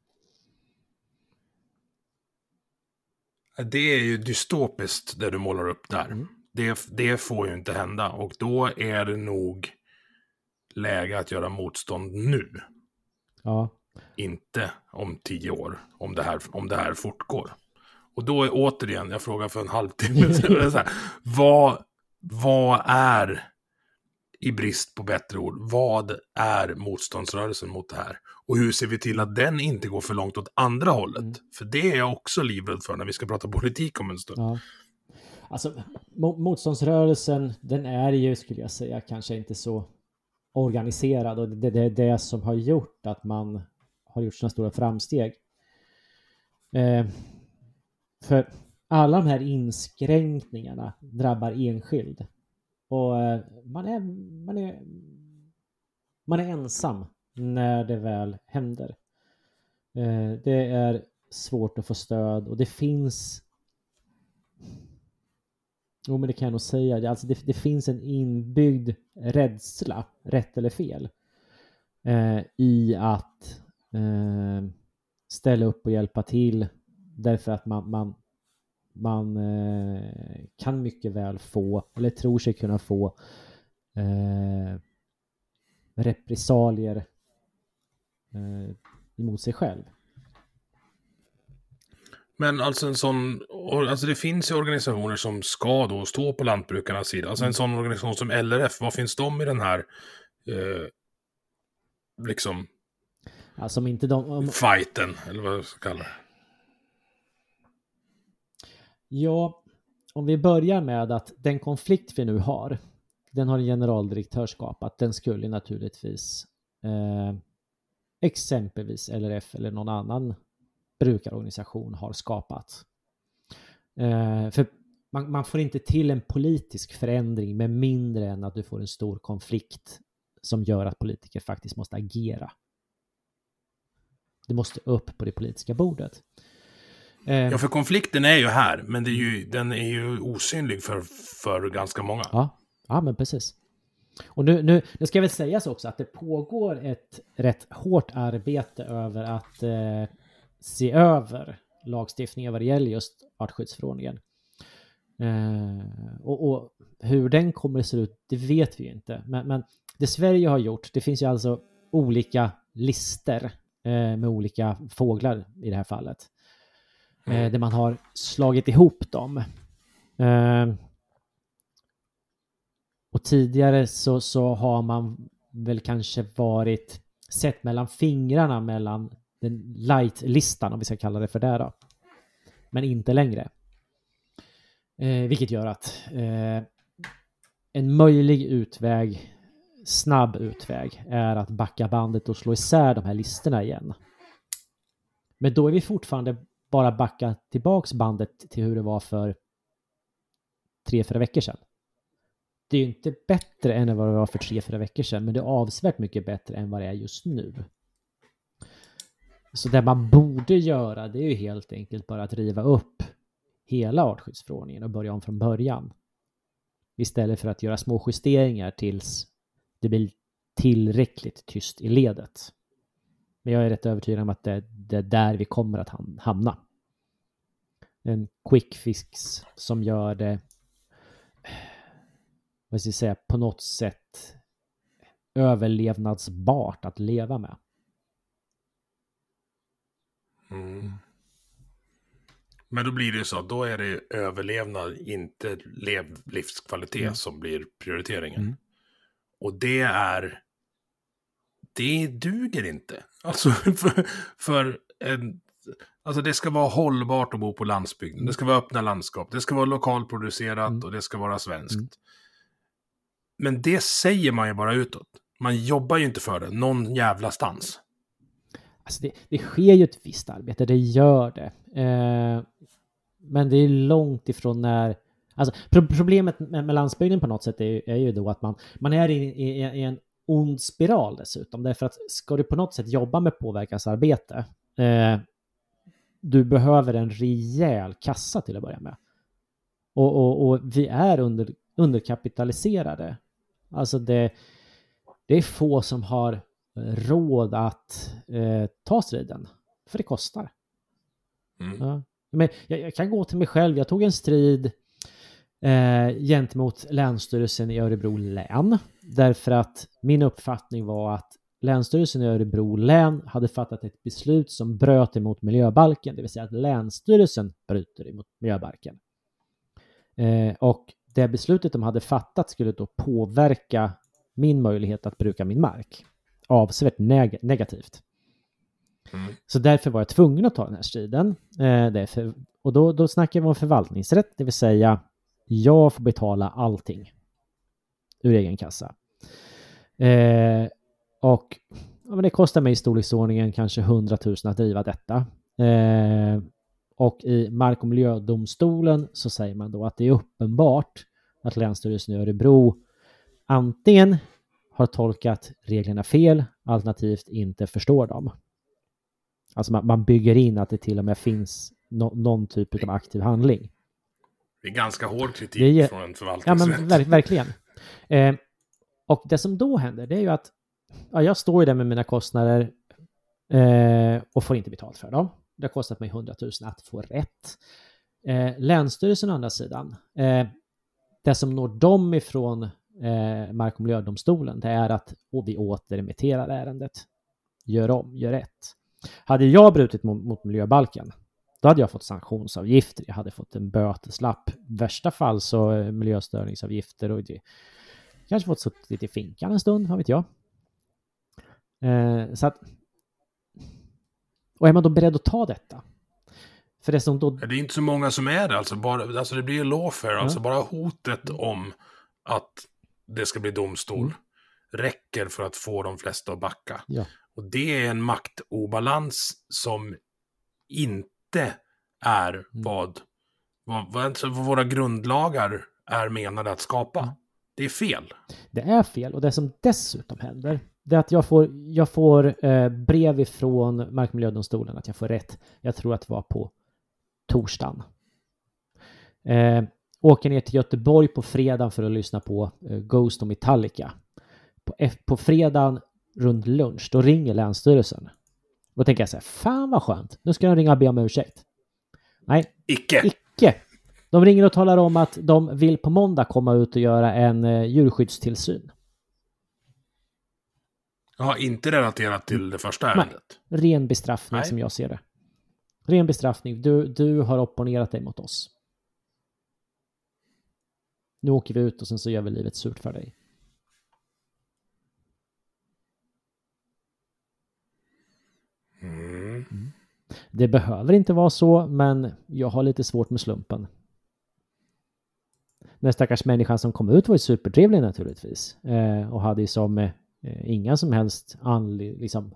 Det är ju dystopiskt det du målar upp där. Mm. Det, det får ju inte hända. Och då är det nog läge att göra motstånd nu. Ja. Inte om tio år. Om det här, om det här fortgår. Och då är återigen, jag frågar för en halvtimme. så här, vad, vad är, i brist på bättre ord, vad är motståndsrörelsen mot det här? Och hur ser vi till att den inte går för långt åt andra hållet? Mm. För det är jag också livrädd för när vi ska prata politik om en stund. Ja. Alltså, motståndsrörelsen, den är ju, skulle jag säga, kanske inte så organiserad. Och det, det är det som har gjort att man har gjort sådana stora framsteg. Eh, för alla de här inskränkningarna drabbar enskild. Och eh, man är, man är, man är ensam när det väl händer. Eh, det är svårt att få stöd och det finns... Jo, men det kan jag nog säga. Alltså det, det finns en inbyggd rädsla, rätt eller fel, eh, i att eh, ställa upp och hjälpa till därför att man, man, man eh, kan mycket väl få, eller tror sig kunna få, eh, repressalier eh, emot sig själv. Men alltså en sån, alltså det finns ju organisationer som ska då stå på lantbrukarnas sida. Alltså en sån organisation som L R F, vad finns de i den här eh, liksom alltså, om inte de, om... fighten, eller vad jag ska kalla det? Ja, om vi börjar med att den konflikt vi nu har, den har en generaldirektör skapat. Den skulle naturligtvis eh, exempelvis L R F eller någon annan brukarorganisation har skapat. Eh, för man, man får inte till en politisk förändring med mindre än att du får en stor konflikt som gör att politiker faktiskt måste agera. Det måste upp på det politiska bordet. Eh, ja, för konflikten är ju här, men det är ju, den är ju osynlig för, för ganska många. Ja, ja men precis. Och nu, nu, nu ska jag väl säga så också att det pågår ett rätt hårt arbete över att eh, se över lagstiftningen vad det gäller just artskyddsförordningen. Eh, och, och hur den kommer att se ut, det vet vi ju inte. Men, men det Sverige har gjort, det finns ju alltså olika lister eh, med olika fåglar i det här fallet. Mm. Eh, där man har slagit ihop dem. Eh, Och tidigare så, så har man väl kanske varit sett mellan fingrarna mellan den light-listan, om vi ska kalla det för det då. Men inte längre. Eh, vilket gör att eh, en möjlig utväg, snabb utväg, är att backa bandet och slå isär de här listorna igen. Men då är vi fortfarande bara backa tillbaks bandet till hur det var för tre, fyra veckor sedan. Det är ju inte bättre än vad det var för tre, fyra veckor sedan, men det är avsevärt mycket bättre än vad det är just nu. Så det man borde göra, det är ju helt enkelt bara att riva upp hela artskyddsförordningen och börja om från början. Istället för att göra små justeringar tills det blir tillräckligt tyst i ledet. Men jag är rätt övertygad om att det, det är där vi kommer att hamna. En quick fix som gör det, vad ska jag säga, på något sätt överlevnadsbart att leva med. Mm. Men då blir det så, då är det överlevnad, inte lev, livskvalitet mm. som blir prioriteringen. Mm. Och det är, det duger inte. Alltså för, för en, alltså det ska vara hållbart att bo på landsbygden. Mm. Det ska vara öppna landskap. Det ska vara lokalproducerat mm. och det ska vara svenskt. Mm. Men det säger man ju bara utåt. Man jobbar ju inte för det någon jävla stans. Alltså det, det sker ju ett visst arbete, det gör det. Eh, men det är långt ifrån när... Alltså pro- problemet med, med landsbygden på något sätt är, är ju då att man, man är i, i, i en ond spiral dessutom. Därför att ska du på något sätt jobba med påverkansarbete, eh, du behöver en rejäl kassa till att börja med. Och, och, och vi är under, underkapitaliserade. Alltså det, det är få som har råd att eh, ta striden. För det kostar. Mm. Ja. Men jag, jag kan gå till mig själv. Jag tog en strid eh, gentemot Länsstyrelsen i Örebro län. Därför att min uppfattning var att Länsstyrelsen i Örebro län hade fattat ett beslut som bröt emot miljöbalken. Det vill säga att Länsstyrelsen bryter emot miljöbalken. Eh, och det beslutet de hade fattat skulle då påverka min möjlighet att bruka min mark avsevärt neg- negativt. Mm. Så därför var jag tvungen att ta den här striden. Eh, därför, och då, då snackar vi om förvaltningsrätt, det vill säga jag får betala allting ur egen kassa. Eh, och ja, men det kostar mig i storleksordningen kanske hundratusen att driva detta. Eh, och i Mark- och miljödomstolen så säger man då att det är uppenbart att Länsstyrelsen i Örebro antingen har tolkat reglerna fel, alternativt inte förstår dem. Alltså man, man bygger in att det till och med finns no, någon typ av aktiv handling. Det är ganska hård kritik är, från en förvaltningsrätt. Ja, men ver, verkligen. Eh, och det som då händer, det är ju att ja, jag står ju där med mina kostnader eh, och får inte betalt för dem. Det har kostat mig hundratusen att få rätt. Eh, Länsstyrelsen å andra sidan, eh, det som når dem ifrån eh, Mark- och miljödomstolen, det är att och vi återremitterar ärendet. Gör om, gör rätt. Hade jag brutit mot, mot miljöbalken, då hade jag fått sanktionsavgifter. Jag hade fått en böteslapp. I värsta fall så eh, miljöstörningsavgifter och det, kanske fått suttit i finkan en stund, vad vet jag. Eh, så att, och är man då beredd att ta detta? För det, som då... det är inte så många som är det. Alltså, bara, alltså det blir ju lawfare. Ja. Alltså bara hotet om att det ska bli domstol mm. räcker för att få de flesta att backa. Ja. Och det är en maktobalans som inte är mm. vad, vad, vad, vad våra grundlagar är menade att skapa. Mm. Det är fel. Det är fel. Och det som dessutom händer, det är att jag får, jag får eh, brev ifrån Mark- och miljödomstolen att jag får rätt. Jag tror att det var på torsdagen. Eh, åker ner till Göteborg på fredag för att lyssna på eh, Ghost och Metallica. På, F- på fredagen runt lunch, då ringer Länsstyrelsen. Då tänker jag så här, fan vad skönt. Nu ska de ringa och be om ursäkt. Nej, icke. icke. De ringer och talar om att de vill på måndag komma ut och göra en eh, djurskyddstillsyn. Ja, inte relaterat till det första ärendet. Nej, ren bestraffning. Nej. Som jag ser det. Ren bestraffning. Du, du har opponerat dig mot oss. Nu åker vi ut och sen så gör vi livet surt för dig. Mm. Mm. Det behöver inte vara så, men jag har lite svårt med slumpen. Den stackars människan som kom ut var ju supertrevlig naturligtvis. Eh, och hade ju som eh, inga som helst anli- liksom,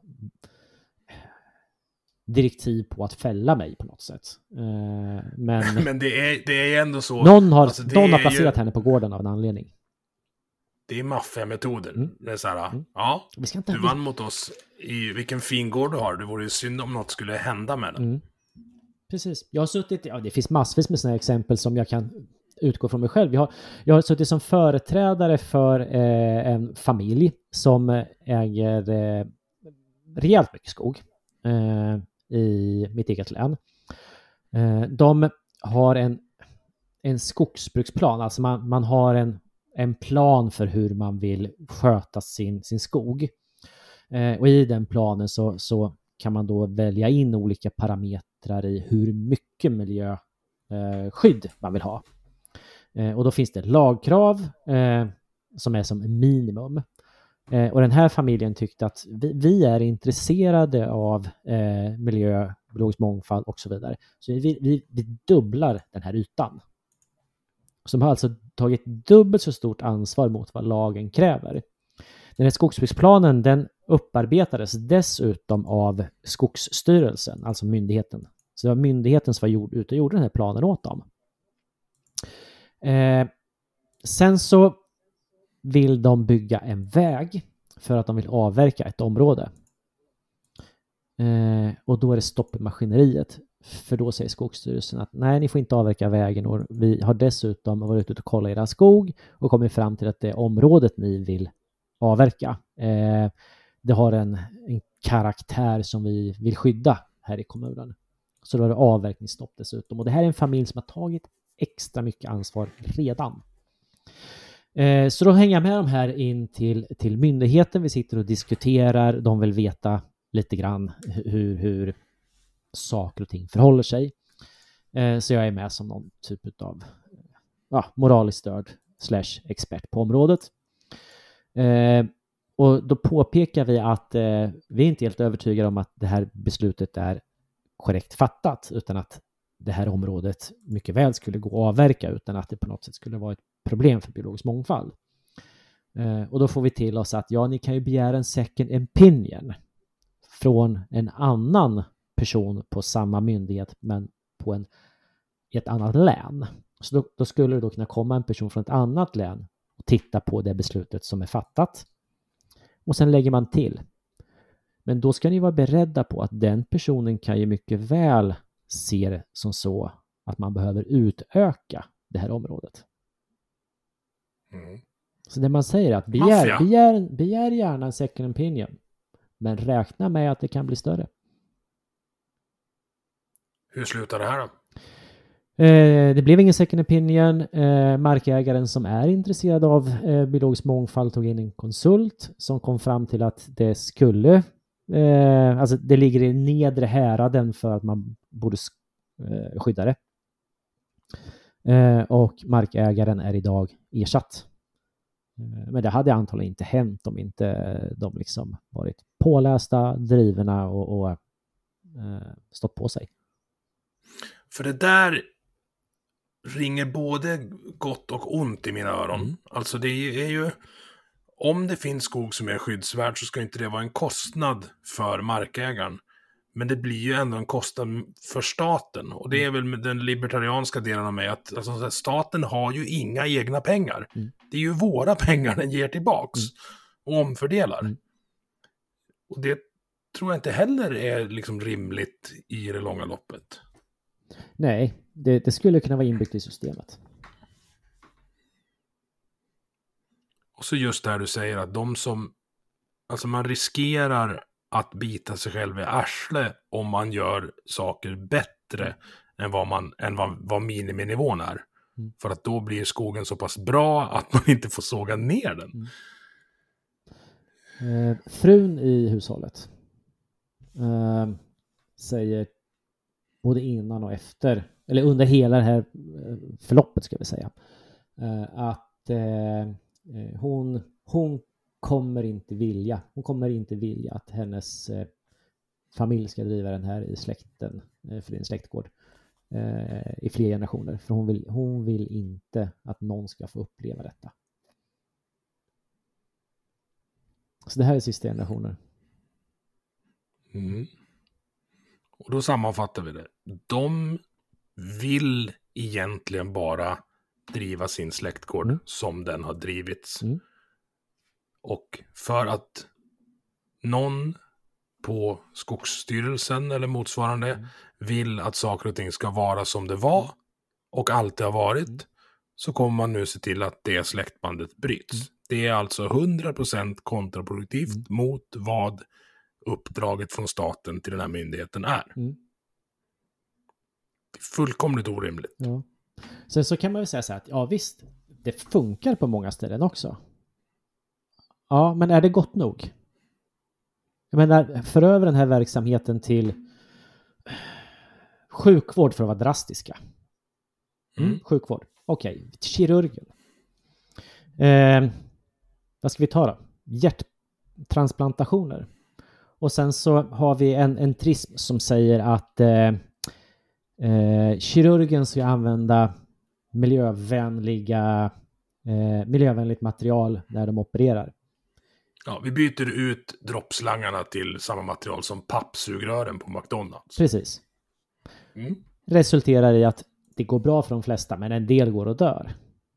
direktiv på att fälla mig på något sätt. Eh, men Men det är, det är ändå så... någon har, alltså, det någon har är placerat ju, henne på gården av en anledning. Det är maffiametoden. Mm. Det är så här, Mm. ja, Vi ska inte, du vann mot oss i vilken fin gård du har. Det vore ju synd om något skulle hända med den. Mm. Precis. Jag har suttit, ja, det finns massvis med sådana exempel som jag kan utgå från mig själv. Jag har, jag har suttit som företrädare för eh, en familj som äger eh, rejält mycket skog eh, i mitt eget län. Eh, de har en, en skogsbruksplan, alltså man, man har en, en plan för hur man vill sköta sin, sin skog. Eh, och i den planen så, så kan man då välja in olika parametrar i hur mycket miljöskydd eh, man vill ha. Eh, och då finns det lagkrav eh, som är som minimum. Eh, och den här familjen tyckte att vi, vi är intresserade av eh, miljö, biologisk mångfald och så vidare. Så vi, vi, vi dubblar den här ytan. Som har alltså tagit dubbelt så stort ansvar mot vad lagen kräver. Den här skogsbruksplanen, den upparbetades dessutom av Skogsstyrelsen, alltså myndigheten. Så det var myndigheten som var gjord, ute och gjorde den här planen åt dem. Eh, sen så vill de bygga en väg för att de vill avverka ett område. Eh, och då är det stopp i maskineriet. För då säger Skogsstyrelsen att nej, ni får inte avverka vägen. Och vi har dessutom varit ute och kollat i er skog och kommit fram till att det området ni vill avverka. Eh, det har en, en karaktär som vi vill skydda här i kommunen. Så då är det avverkningsstopp dessutom. Och det här är en familj som har tagit extra mycket ansvar redan. Eh, så då hänger jag med de här in till, till myndigheten. Vi sitter och diskuterar. De vill veta lite grann hur, hur saker och ting förhåller sig. Eh, så jag är med som någon typ av ja, moraliskt stöd slash expert på området. Eh, och då påpekar vi att eh, vi är inte helt övertygade om att det här beslutet är korrekt fattat, utan att det här området mycket väl skulle gå att avverka utan att det på något sätt skulle vara ett problem för biologisk mångfald. Eh, och då får vi till oss att ja, ni kan ju begära en second opinion från en annan person på samma myndighet men på en, i ett annat län. Så då, då skulle det då kunna komma en person från ett annat län och titta på det beslutet som är fattat. Och sen lägger man till. Men då ska ni vara beredda på att den personen kan ju mycket väl se det som så att man behöver utöka det här området. Mm. Så det man säger är att begär, begär, begär gärna en second opinion. Men räkna med att det kan bli större. Hur slutar det här då? Eh, det blev ingen second opinion. Eh, markägaren som är intresserad av eh, biologisk mångfald tog in en konsult som kom fram till att det skulle, eh, alltså det ligger i nedre häraden för att man borde eh, skydda det. Eh, och markägaren är idag ersatt. Eh, men det hade antagligen inte hänt om inte de liksom varit pålästa, drivna och, och eh, stått på sig. För det där ringer både gott och ont i mina öron. Mm. Alltså det är ju, om det finns skog som är skyddsvärd så ska inte det vara en kostnad för markägaren. Men det blir ju ändå en kostnad för staten. Och det är väl den libertarianska delen av mig att alltså, staten har ju inga egna pengar. Mm. Det är ju våra pengar den ger tillbaks mm. och omfördelar. Mm. Och det tror jag inte heller är liksom rimligt i det långa loppet. Nej, det, det skulle kunna vara inbyggt i systemet. Och så just där du säger att de som, alltså man riskerar att bita sig själv i arsle om man gör saker bättre än vad, man, än vad, vad miniminivån är. Mm. För att då blir skogen så pass bra att man inte får såga ner den. Mm. Eh, frun i hushållet eh, säger både innan och efter, eller under hela det här förloppet ska vi säga, Uh, att uh, hon, hon kommer inte vilja, hon kommer inte vilja att hennes uh, familj ska driva den här i släkten, uh, för din släktgård uh, i fler generationer. För hon vill, hon vill inte att någon ska få uppleva detta. Så det här är sista generationer. Mm. Och då sammanfattar vi det. De vill egentligen bara driva sin släktgård mm. som den har drivits. Mm. Och för att någon på Skogsstyrelsen eller motsvarande mm. vill att saker och ting ska vara som det var och alltid har varit, mm. så kommer man nu se till att det släktbandet bryts. Mm. Det är alltså hundra procent kontraproduktivt mm. mot vad uppdraget från staten till den här myndigheten är. Mm. Det är fullkomligt orimligt. Ja. Sen så kan man ju säga så här att ja visst, det funkar på många ställen också. Ja, men är det gott nog? Jag menar, för över den här verksamheten till sjukvård för att vara drastiska. Mm. Mm, sjukvård. Okej, okay. Kirurgen. Eh, vad ska vi ta då? Hjärttransplantationer. Och sen så har vi en, en trism som säger att eh, eh, kirurgen ska använda miljövänliga, eh, miljövänligt material när de opererar. Ja, vi byter ut droppslangarna till samma material som pappsugrören på McDonalds. Precis. Mm. Resulterar i att det går bra för de flesta, men en del går och dör.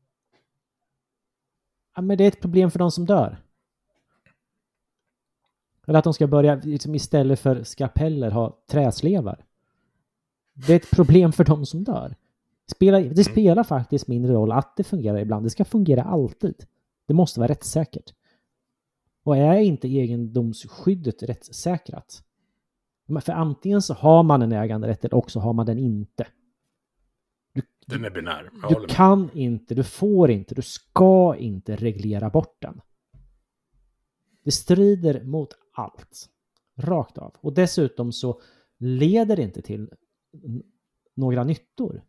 Ja, men det är ett problem för de som dör. Eller att de ska börja liksom, istället för skapeller ha träslevar. Det är ett problem för de som dör. Spelar, det spelar faktiskt mindre roll att det fungerar ibland. Det ska fungera alltid. Det måste vara rättssäkert. Och är inte egendomsskyddet rättssäkrat? För antingen så har man en äganderätt eller också har man den inte. Du, den är binär. Du kan inte, du får inte, du ska inte reglera bort den. Det strider mot allt. Rakt av. Och dessutom så leder det inte till några nyttor.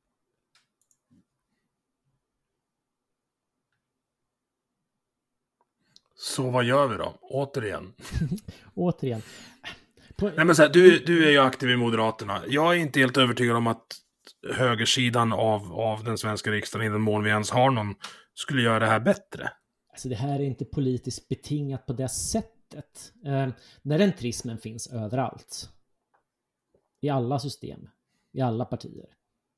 Så vad gör vi då? Återigen. Återigen. På... Nej, men så här, du, du är ju aktiv i Moderaterna. Jag är inte helt övertygad om att högersidan av, av den svenska riksdagen, i den mån vi ens har någon, skulle göra det här bättre. Alltså det här är inte politiskt betingat på det sättet. Eh, när den trismen finns överallt. I alla system. I alla partier.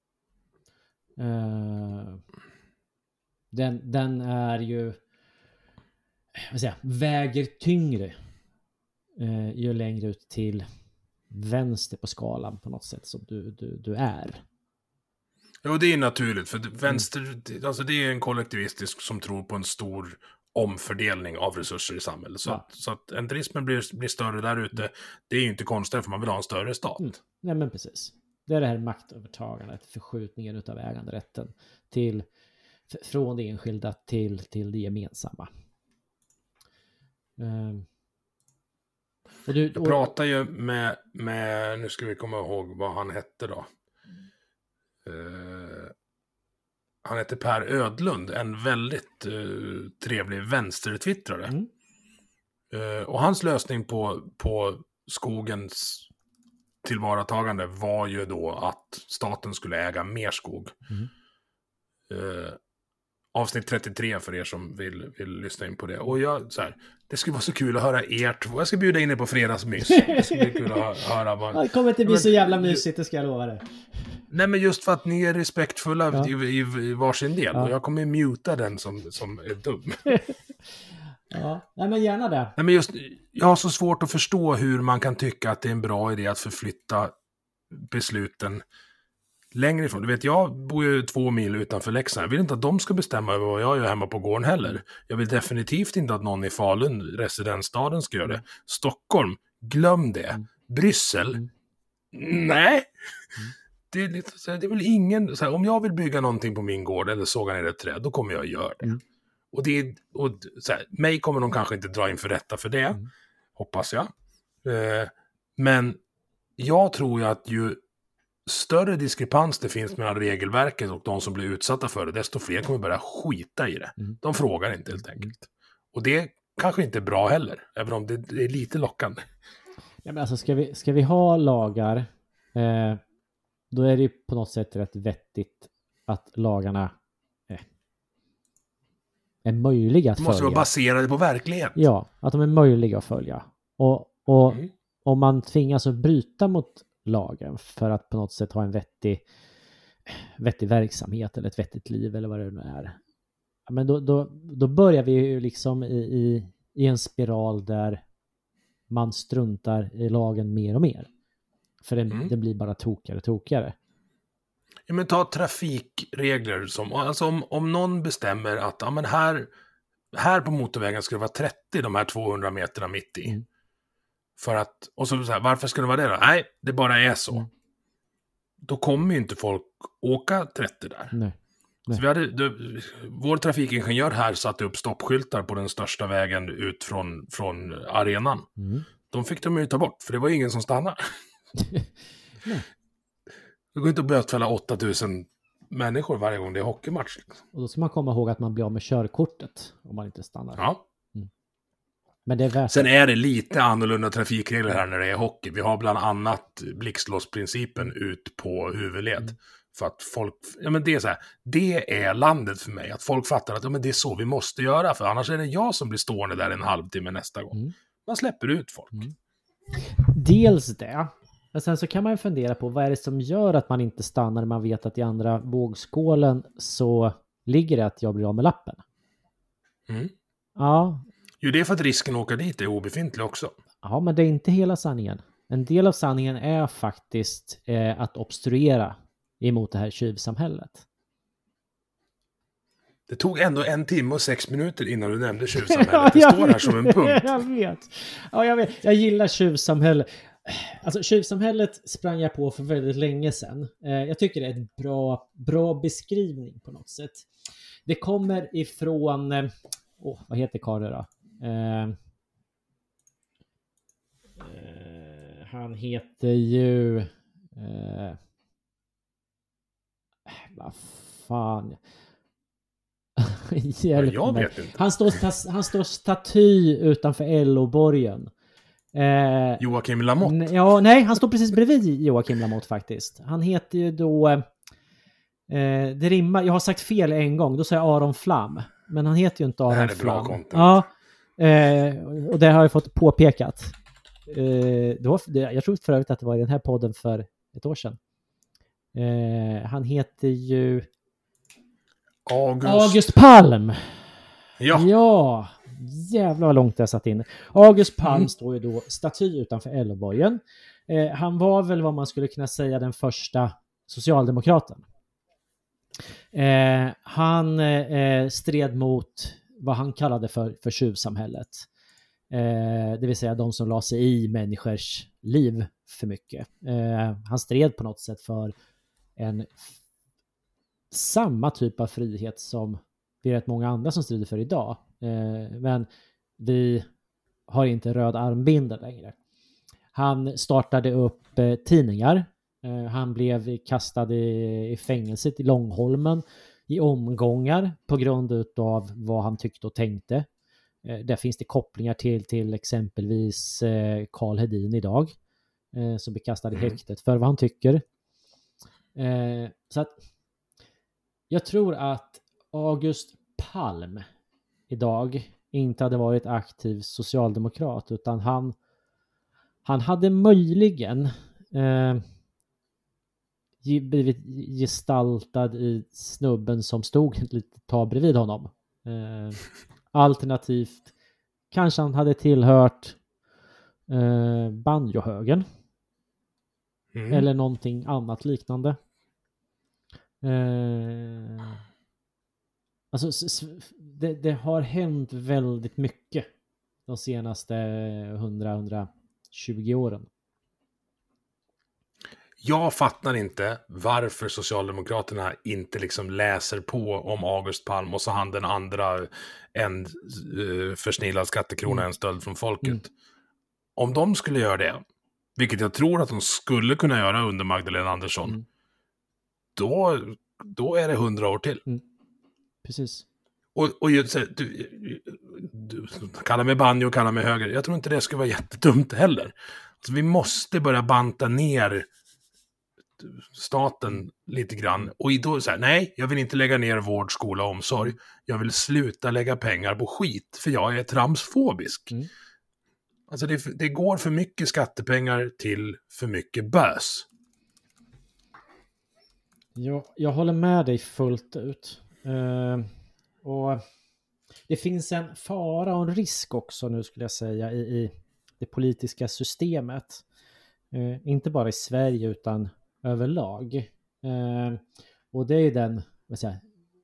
Eh, den, den är ju vad säger, väger tyngre eh, ju längre ut till vänster på skalan på något sätt som du, du, du är. Jo, det är naturligt. För vänster, mm. alltså det är en kollektivistisk som tror på en stor omfördelning av resurser i samhället. Så, ja. att, så att entrismen blir, blir större där ute, mm. det är ju inte konstigt för man vill ha en större stat. Mm. Nej, men precis. Det är det här maktövertagandet, förskjutningen utav äganderätten till, från det enskilda till, till det gemensamma. Um. Och du, Jag pratar ju med, med, nu ska vi komma ihåg vad han hette då. Uh, han heter Per Ödlund, en väldigt uh, trevlig vänstertwittrare. Mm. Uh, och hans lösning på, på skogens tillvaratagande var ju då att staten skulle äga mer skog. Mm. Uh, avsnitt trettiotre för er som vill, vill lyssna in på det. Och jag, så här, det skulle vara så kul att höra er två. Jag ska bjuda in er på fredagsmys. Det ska bli kul att höra vad... Det kommer inte bli men, så jävla mysigt, det ska jag lova det. Nej, men just för att ni är respektfulla ja. i, i, i varsin del. Ja. Och jag kommer muta den som, som är dum. Ja, nej men gärna det. Nej, men just, jag har så svårt att förstå hur man kan tycka att det är en bra idé att förflytta besluten längre ifrån. Du vet, jag bor ju två mil utanför Leksand. Jag vill inte att de ska bestämma över vad jag gör hemma på gården heller. Jag vill definitivt inte att någon i Falun, residensstaden, ska göra det. Stockholm, glöm det. Mm. Bryssel, mm. nej. Mm. Det, är lite, så här, det är väl ingen... Så här, om jag vill bygga någonting på min gård eller såga ner ett träd, då kommer jag göra det. Mm. Och, det och så här, mig kommer de kanske inte dra in för rätta för det. Mm. Hoppas jag. Eh, men jag tror ju att ju större diskrepans det finns mellan regelverket och de som blir utsatta för det, desto fler kommer börja skita i det. Mm. De frågar inte helt enkelt. Och det kanske inte är bra heller, även om det, det är lite lockande. Ja, men alltså ska vi, ska vi ha lagar, eh, då är det ju på något sätt rätt vettigt att lagarna eh, är möjliga att Det följa. måste vara baserade på verklighet. Ja, att de är möjliga att följa. Och, och Mm. om man tvingas att bryta mot lagen för att på något sätt ha en vettig, vettig verksamhet eller ett vettigt liv eller vad det nu är. Men då, då, då börjar vi ju liksom i, i, i en spiral där man struntar i lagen mer och mer. För det, Mm. det blir bara tokigare och tokigare. Ja, men ta trafikregler som, alltså om, om någon bestämmer att ja, men här, här på motorvägen ska det vara trettio de här tvåhundra meterna mitt i. Mm. För att, och så, så här, varför ska det vara det då? Nej, det bara är så. Mm. Då kommer ju inte folk åka trettio där. Nej. Så vi hade, det, vår trafikingenjör här satte upp stoppskyltar på den största vägen ut från, från arenan. Mm. De fick de ju ta bort, för det var ingen som stannade. Nej. Det går inte att bötfälla åtta tusen människor varje gång det är hockeymatch. Och då ska man komma ihåg att man blir av med körkortet om man inte stannar. Ja. Men det är värt Sen är det lite annorlunda trafikregler här när det är hockey. Vi har bland annat blixtlåsprincipen ut på huvudled. Mm. För att folk, ja men det är så här, det är landet för mig. Att folk fattar att ja, men det är så vi måste göra. För annars är det jag som blir stående där en halvtimme nästa gång. Mm. Man släpper ut folk. Mm. Dels det. Men sen så kan man ju fundera på vad är det som gör att man inte stannar när man vet att i andra vågskålen så ligger det att jag blir av med lappen. Mm. Ja. Jo, det är för att risken att åka dit är obefintlig också. Ja, men det är inte hela sanningen. En del av sanningen är faktiskt eh, att obstruera emot det här tjuvsamhället. Det tog ändå en timme och sex minuter innan du nämnde tjuvsamhället. Det står här som en punkt. Jag vet. Ja, jag vet. Jag gillar tjuvsamhället. Alltså tjuvsamhälället sprang jag på för väldigt länge sedan. Eh, jag tycker det är ett bra, bra beskrivning på något sätt. Det kommer ifrån... Eh, oh, vad heter Karl då? Eh, eh, han heter ju... Eh, vad fan... jag vet inte. Han står, han står staty utanför L O-borgen. Eh, Joakim Lamotte. N- ja, nej, han står precis bredvid Joakim Lamotte faktiskt. Han heter ju då... Eh, det rimmar, jag har sagt fel en gång, då säger jag Aron Flam. Men han heter ju inte Aron Flam. Det här är bra content. Ja, eh, och det har jag fått påpekat. Eh, det var, det, jag tror för övrigt att det var i den här podden för ett år sedan. Eh, han heter ju... August, August Palm. Ja. Ja, jävlar vad långt jag satt in. August Palm mm. står ju då staty utanför Älvborgen. Eh, han var väl vad man skulle kunna säga den första socialdemokraten. Eh, han eh, stred mot vad han kallade för, för tjuvsamhället. Eh, det vill säga de som la sig i människors liv för mycket. Eh, han stred på något sätt för en samma typ av frihet som vi är rätt många andra som strider för idag. Eh, men vi har inte röd armbindel längre. Han startade upp eh, tidningar. Eh, han blev kastad i, i fängelset i Långholmen i omgångar på grund av vad han tyckte och tänkte. Eh, där finns det kopplingar till, till exempelvis eh, Karl Hedin idag. Eh, som blir kastad i häktet för vad han tycker. Eh, så att jag tror att August Palm idag inte hade varit aktiv socialdemokrat utan han, han hade möjligen eh, blivit gestaltad i snubben som stod lite tag bredvid honom. Eh, alternativt kanske han hade tillhört eh, banjohögen mm. eller någonting annat liknande. Eh, alltså det, det har hänt väldigt mycket de senaste hundra till hundratjugo åren. Jag fattar inte varför Socialdemokraterna inte liksom läser på om August Palm och så han den andra en uh, försnillad skattekrona, mm. en stöld från folket. Mm. Om de skulle göra det, vilket jag tror att de skulle kunna göra under Magdalena Andersson, mm. då, då är det hundra år till. Mm. Precis. Och, och du, du, du kallar mig banjo och kallar mig höger. Jag tror inte det skulle vara jättedumt heller. Alltså, vi måste börja banta ner staten lite grann. Och då så här, nej, jag vill inte lägga ner vård, skola och omsorg. Jag vill sluta lägga pengar på skit, för jag är tramsfobisk. Mm. Alltså det, det går för mycket skattepengar till för mycket bös. Jag, jag håller med dig fullt ut. Uh, och det finns en fara och en risk också nu, skulle jag säga, i, i det politiska systemet. Uh, inte bara i Sverige utan överlag. Uh, och det är den, vad säger,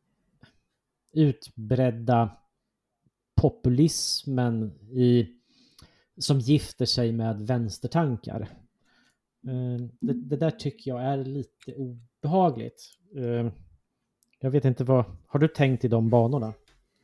utbredda populismen i, som gifter sig med vänstertankar. Uh, det, det där tycker jag är lite obehagligt. Uh, jag vet inte vad, har du tänkt i de banorna?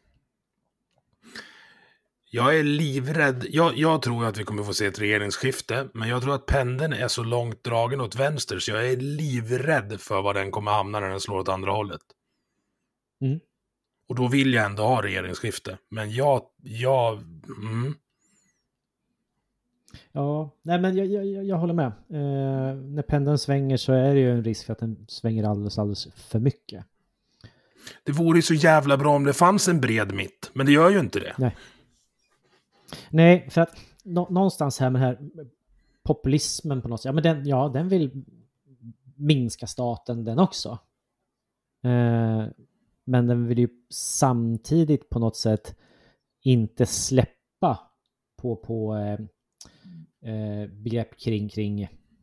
Jag är livrädd. Jag, jag tror att vi kommer få se ett regeringsskifte, men jag tror att pendeln är så långt dragen åt vänster så jag är livrädd för vad den kommer hamna när den slår åt andra hållet. Mm. Och då vill jag ändå ha regeringsskifte. Men jag... jag mm. Ja, nej men jag, jag, jag håller med. Eh, när pendeln svänger så är det ju en risk för att den svänger alldeles, alldeles för mycket. Det vore ju så jävla bra om det fanns en bred mitt, men det gör ju inte det. Nej. Nej, för att nå- någonstans här med den här populismen på något sätt, ja men den, ja, den vill minska staten den också. Eh, men den vill ju samtidigt på något sätt inte släppa på, på eh, eh, begrepp kring, kring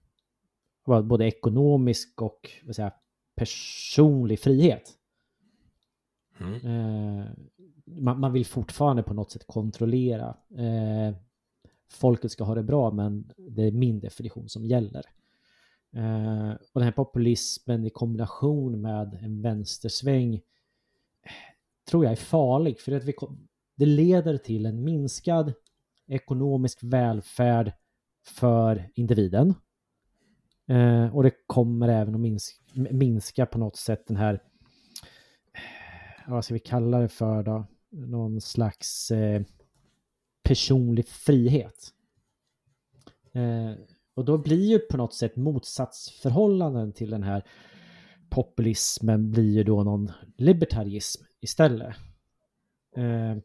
både ekonomisk och vad säger, personlig frihet. Mm. Eh, man, man vill fortfarande på något sätt kontrollera. Eh, folket ska ha det bra, men det är min definition som gäller. Eh, och den här populismen i kombination med en vänstersväng eh, tror jag är farlig, för att vi, det leder till en minskad ekonomisk välfärd för individen. Eh, och det kommer även att minska, minska på något sätt den här, vad ska vi kalla det för då? Någon slags eh, personlig frihet. Eh, och då blir ju på något sätt motsatsförhållanden till den här populismen blir ju då någon libertarism istället. Eh,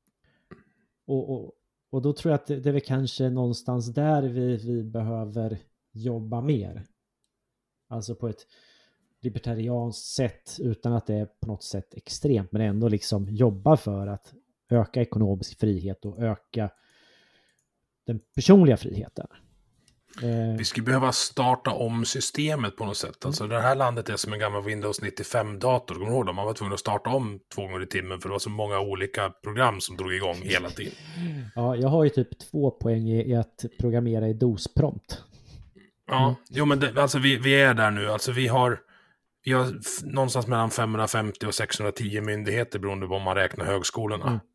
och, och, och då tror jag att det, det är väl kanske någonstans där vi, vi behöver jobba mer. Alltså på ett libertarianskt sätt utan att det är på något sätt extremt, men ändå liksom jobba för att öka ekonomisk frihet och öka den personliga friheten. Eh. Vi skulle behöva starta om systemet på något sätt. Alltså det här landet är som en gammal Windows nittiofem-dator. Kommer du ihåg det? Man var tvungen att starta om två gånger i timmen för det var så många olika program som drog igång hela tiden. Ja, jag har ju typ två poäng i att programmera i DOS-prompt. Ja, mm. jo men det, alltså vi, vi är där nu. Alltså vi har, vi har f- någonstans mellan femhundrafemtio och sexhundratio myndigheter beroende på om man räknar högskolorna. Mm.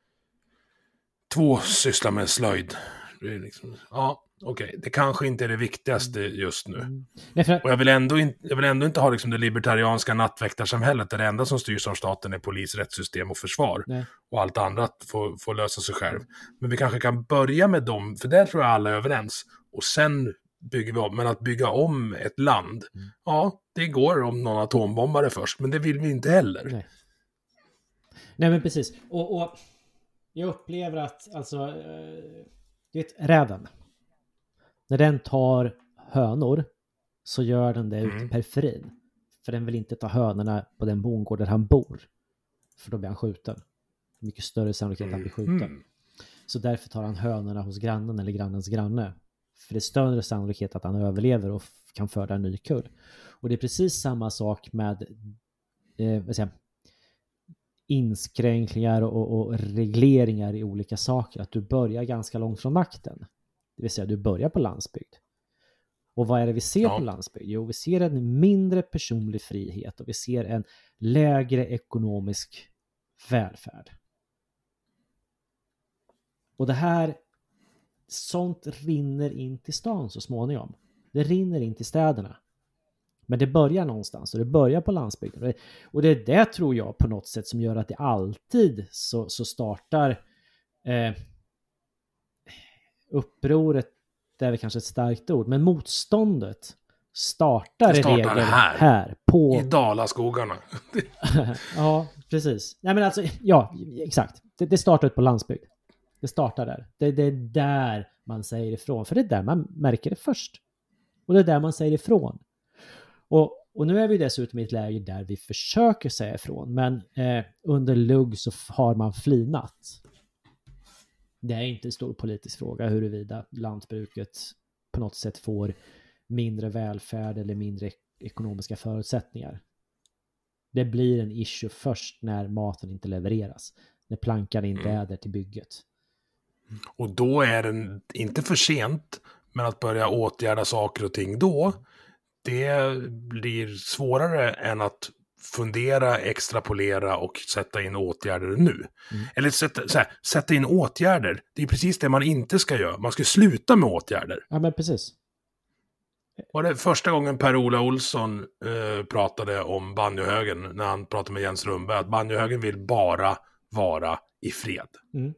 Två sysslar med slöjd. Det är liksom, ja, okej. Okay. Det kanske inte är det viktigaste just nu. Mm. Och jag vill, ändå in, jag vill ändå inte ha liksom det libertarianska nattväktarsamhället där det enda som styrs av staten är polis, rättssystem och försvar. Nej. Och allt annat får, får lösa sig själv. Men vi kanske kan börja med dem, för där tror jag alla är överens. Och sen bygger vi om. Men att bygga om ett land, mm. ja, det går om någon atombombare först. Men det vill vi inte heller. Nej, Nej men precis. Och, och jag upplever att, alltså, det är räven. När den tar hönor så gör den det mm. ut i periferin. För den vill inte ta hönorna på den bondgård där han bor. För då blir han skjuten. Mycket större sannolikhet att han blir skjuten. Mm. Så därför tar han hönorna hos grannen eller grannens granne. För det är större sannolikhet att han överlever och kan föda en ny kull. Och det är precis samma sak med eh, vad säger jag, inskränkningar och, och regleringar i olika saker. Att du börjar ganska långt från makten. Det vill säga du börjar på landsbygd. Och vad är det vi ser ja. på landsbygd? Jo, vi ser en mindre personlig frihet och vi ser en lägre ekonomisk välfärd. Och det här sånt rinner in till stan så småningom. Det rinner in till städerna. Men det börjar någonstans och det börjar på landsbygden. Och det är det tror jag på något sätt som gör att det alltid så, så startar eh, upproret, det är väl kanske ett starkt ord, men motståndet startar, startar i regel här, här på... i Dalaskogarna. Ja, precis. Nej, men alltså, ja, exakt. Det, det startar på landsbygd. Det startar där. Det, det är där man säger ifrån. För det är där man märker det först. Och det är där man säger ifrån. Och, och nu är vi dessutom i ett läge där vi försöker säga ifrån. Men eh, under lugg så har man flinat. Det är inte en stor politisk fråga huruvida lantbruket på något sätt får mindre välfärd eller mindre ekonomiska förutsättningar. Det blir en issue först när maten inte levereras. När plankan inte är där till bygget. Och då är det inte för sent, men att börja åtgärda saker och ting då, det blir svårare än att fundera, extrapolera och sätta in åtgärder nu. Mm. Eller sätta, så här, sätta in åtgärder. Det är precis det man inte ska göra. Man ska sluta med åtgärder. Ja, men precis. Var det första gången Per-Ola Olsson eh, pratade om banjohögen när han pratade med Jens Rundberg, att banjohögen vill bara vara i fred. Mm.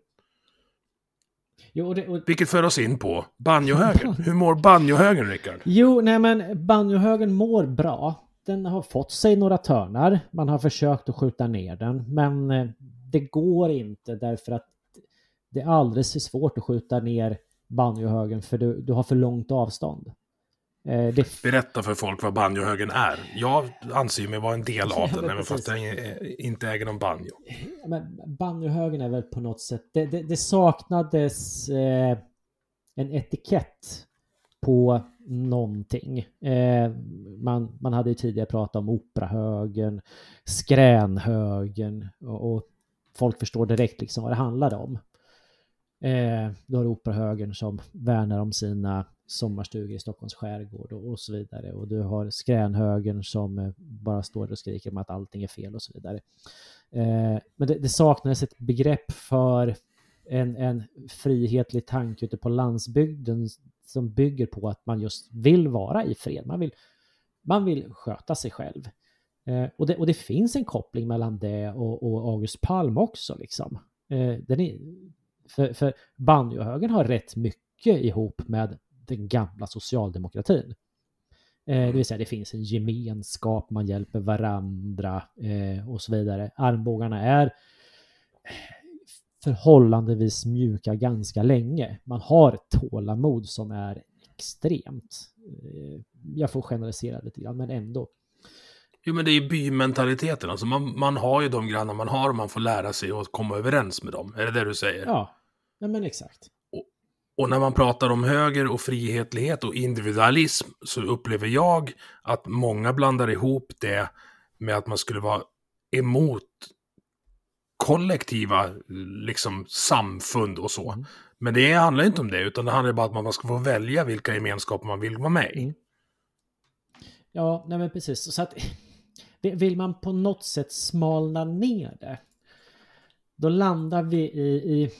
Jo, och det, och... Vilket för oss in på banjohögen. Hur mår banjohögen, Rickard? Jo, nej men banjohögen mår bra. Den har fått sig några törnar. Man har försökt att skjuta ner den. Men det går inte därför att det är alldeles för svårt att skjuta ner banjohögen för du, du har för långt avstånd. Eh, det... Berätta för folk vad banjohögen är. Jag anser mig vara en del av den, även fast jag inte äger någon banjo. Men banjohögen är väl på något sätt... Det, det, det saknades eh, en etikett på någonting. Eh, man, man hade ju tidigare pratat om operahögen, skränhögen och, och folk förstår direkt liksom vad det handlade om. Eh, då har operahögen som värnar om sina sommarstugor i Stockholms skärgård och, och så vidare. Och du har skränhögen som eh, bara står och skriker om att allting är fel och så vidare. Eh, men det, det saknades ett begrepp för en, en frihetlig tanke ute på landsbygden som bygger på att man just vill vara i fred. Man vill, man vill sköta sig själv. Eh, och, det, och det finns en koppling mellan det och, och August Palm också. Liksom. Eh, den är, för, för banjohögern har rätt mycket ihop med den gamla socialdemokratin. Eh, det vill säga det finns en gemenskap, man hjälper varandra eh, och så vidare. Armbågarna är förhållandevis mjuka ganska länge. Man har tålamod som är extremt. Eh, jag får generalisera lite grann, men ändå. Jo, men det är ju bymentaliteten. Alltså man, man har ju de grannar man har och man får lära sig att komma överens med dem. Är det det du säger? Ja, ja men exakt. Och, och när man pratar om höger och frihetlighet och individualism så upplever jag att många blandar ihop det med att man skulle vara emot kollektiva liksom samfund och så. Mm. Men det handlar inte om det, utan det handlar bara om att man ska få välja vilka gemenskaper man vill vara med i. Mm. Ja, nej men precis. Så att vill man på något sätt smalna ner det, då landar vi i, i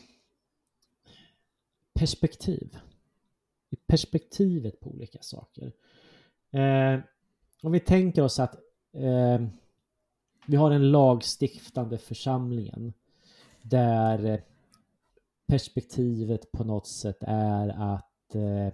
perspektiv. I perspektivet på olika saker. Eh, om vi tänker oss att eh, vi har en lagstiftande församlingen där perspektivet på något sätt är att eh,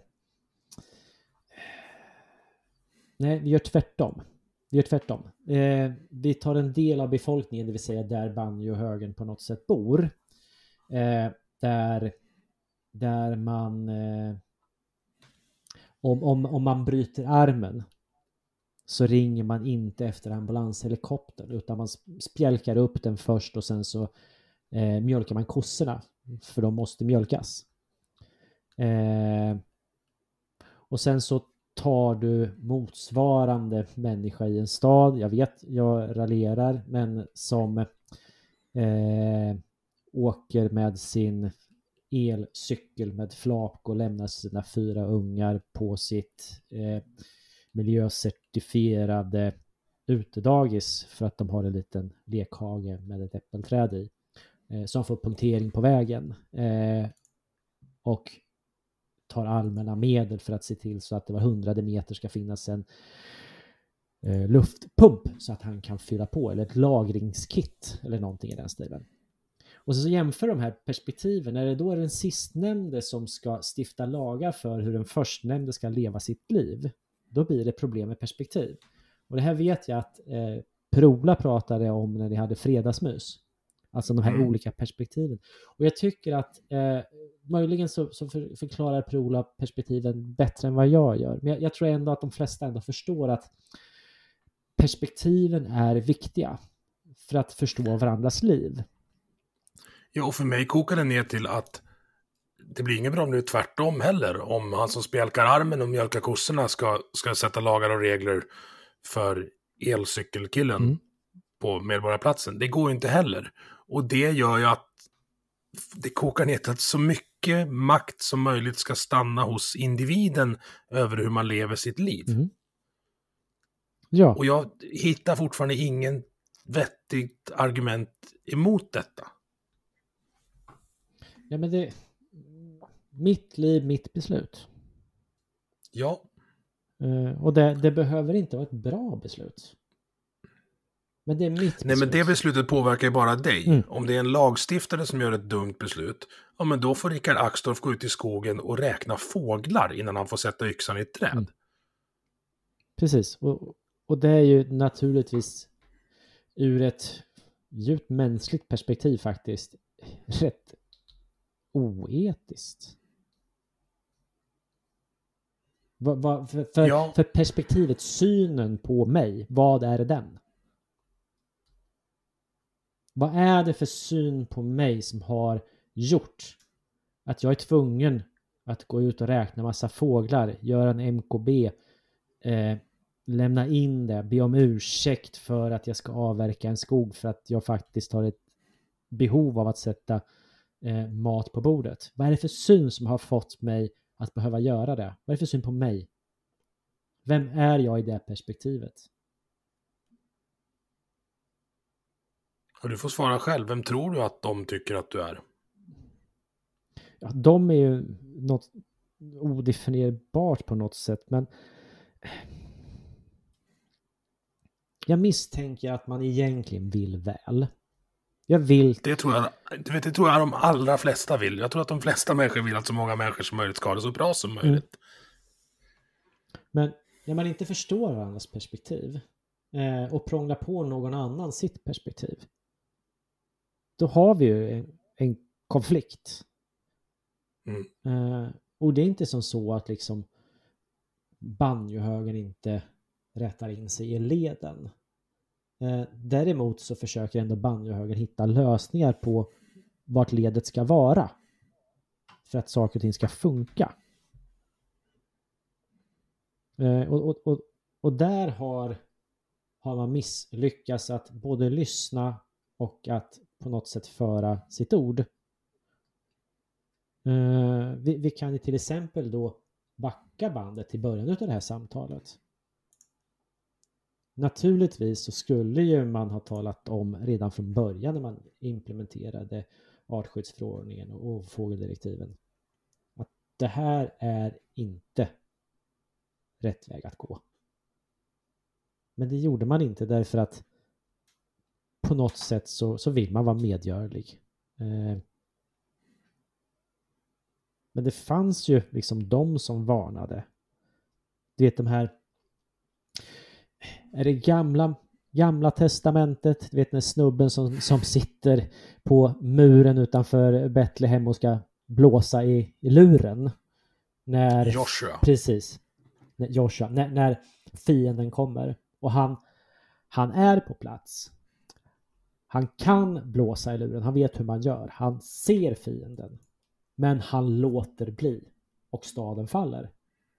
nej, vi gör tvärtom. Vi gör tvärtom. Eh, vi tar en del av befolkningen, det vill säga där banjohögern på något sätt bor. Eh, där, där man eh, om, om, om man bryter armen så ringer man inte efter ambulanshelikoptern, utan man spjälkar upp den först och sen så eh, mjölkar man kossorna, för de måste mjölkas. Eh, och sen så tar du motsvarande människa i en stad, jag vet, jag raljerar, men som eh, åker med sin elcykel med flak och lämnar sina fyra ungar på sitt eh, miljöcertifierade utedagis för att de har en liten lekhage med ett äppelträd i, eh, som får punktering på vägen. Eh, och tar allmänna medel för att se till så att det var hundrade meter ska finnas en eh, luftpump så att han kan fylla på, eller ett lagringskit eller någonting i den stilen. Och så, så jämför de här perspektiven. Är det då den sistnämnde som ska stifta lagar för hur den förstnämnde ska leva sitt liv? Då blir det problem med perspektiv. Och det här vet jag att eh, Prola pratade om när de hade fredagsmys. Alltså de här mm. olika perspektiven. Och jag tycker att eh, möjligen så, så för, förklarar Prola perspektiven bättre än vad jag gör. Men jag, jag tror ändå att de flesta ändå förstår att perspektiven är viktiga för att förstå varandras liv. Ja, och för mig kokar det ner till att det blir inget bra om det är tvärtom heller. Om han som spjälkar armen och mjölkar kossorna ska, ska sätta lagar och regler för elcykelkillen mm. på Medborgarplatsen. Det går inte heller. Och det gör ju att det kokar ner till att så mycket makt som möjligt ska stanna hos individen över hur man lever sitt liv. Mm. Ja. Och jag hittar fortfarande ingen vettigt argument emot detta. Ja, men det... Mitt liv, mitt beslut. Ja. Uh, och det, det behöver inte vara ett bra beslut. Men det är mitt beslut. Nej, men det beslutet påverkar ju bara dig. Mm. Om det är en lagstiftare som gör ett dumt beslut, ja, men då får Rickard Axdorff gå ut i skogen och räkna fåglar innan han får sätta yxan i ett träd. Mm. Precis. Och, och det är ju naturligtvis ur ett djupt mänskligt perspektiv faktiskt rätt oetiskt. Va, va, för, för, ja. för perspektivet, synen på mig, vad är den? Vad är det för syn på mig som har gjort att jag är tvungen att gå ut och räkna massa fåglar, göra en M K B, eh, lämna in det, be om ursäkt för att jag ska avverka en skog för att jag faktiskt har ett behov av att sätta eh, mat på bordet. Vad är det för syn som har fått mig att behöva göra det? Vad är det för syn på mig? Vem är jag i det perspektivet? Och du får svara själv. Vem tror du att de tycker att du är? Ja, de är ju något odefinierbart på något sätt, men jag misstänker att man egentligen vill väl. Jag vill... Det tror jag, du vet, det tror jag de allra flesta vill. Jag tror att de flesta människor vill att så många människor som möjligt ska ha det så bra som möjligt. Mm. Men när man inte förstår varandras perspektiv eh, och prånglar på någon annan sitt perspektiv, då har vi ju en, en konflikt. Mm. Eh, och det är inte som så att liksom banjohögern inte rättar in sig i leden. Eh, däremot så försöker ändå banjohögern hitta lösningar på vart ledet ska vara för att saker och ting ska funka. Eh, och, och, och, och där har, har man misslyckats att både lyssna och att på något sätt föra sitt ord. Uh, vi, vi kan ju till exempel då backa bandet till början av det här samtalet. Naturligtvis så skulle ju man ha talat om redan från början när man implementerade artskyddsförordningen och, och fågeldirektiven att det här är inte rätt väg att gå. Men det gjorde man inte därför att på något sätt så, så vill man vara medgörlig. Uh, Men det fanns ju liksom de som varnade. Du vet de här, är det gamla, gamla testamentet? Du vet den snubben som, som sitter på muren utanför Betlehem och ska blåsa i, i luren. När, Joshua. Precis. När, Joshua, när, när fienden kommer. Och han, han är på plats. Han kan blåsa i luren. Han vet hur man gör. Han ser fienden. Men han låter bli. Och staden faller.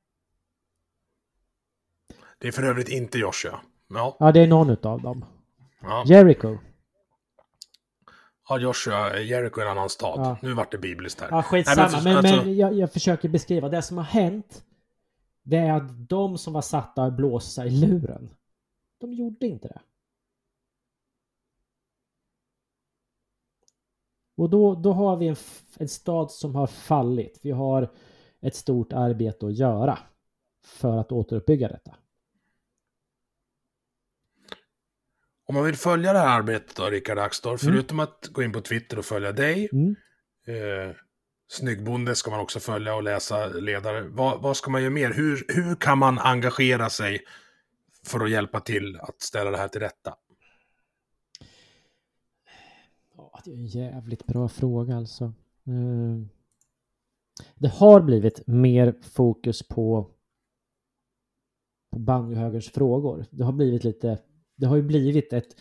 Det är för övrigt inte Joshua. Ja, ja det är någon av dem. Ja. Jericho. Ja, Joshua, Jericho är en annan stad. Ja. Nu vart det bibliskt här. Ja, skitsamma. Nej, men, alltså... men jag, jag försöker beskriva. Det som har hänt, det är att de som var satta att blåsa i luren, de gjorde inte det. Och då, då har vi en, en stad som har fallit. Vi har ett stort arbete att göra för att återuppbygga detta. Om man vill följa det här arbetet då, Rickard Axdorff, Mm. förutom att gå in på Twitter och följa dig, Mm. eh, Snyggbonde ska man också följa och läsa ledare. Vad, vad ska man göra mer? Hur, hur kan man engagera sig för att hjälpa till att ställa det här till rätta? Ja, det är en jävligt bra fråga alltså. Mm. Det har blivit mer fokus på, på banjohögerns frågor. Det har blivit lite, det har ju blivit ett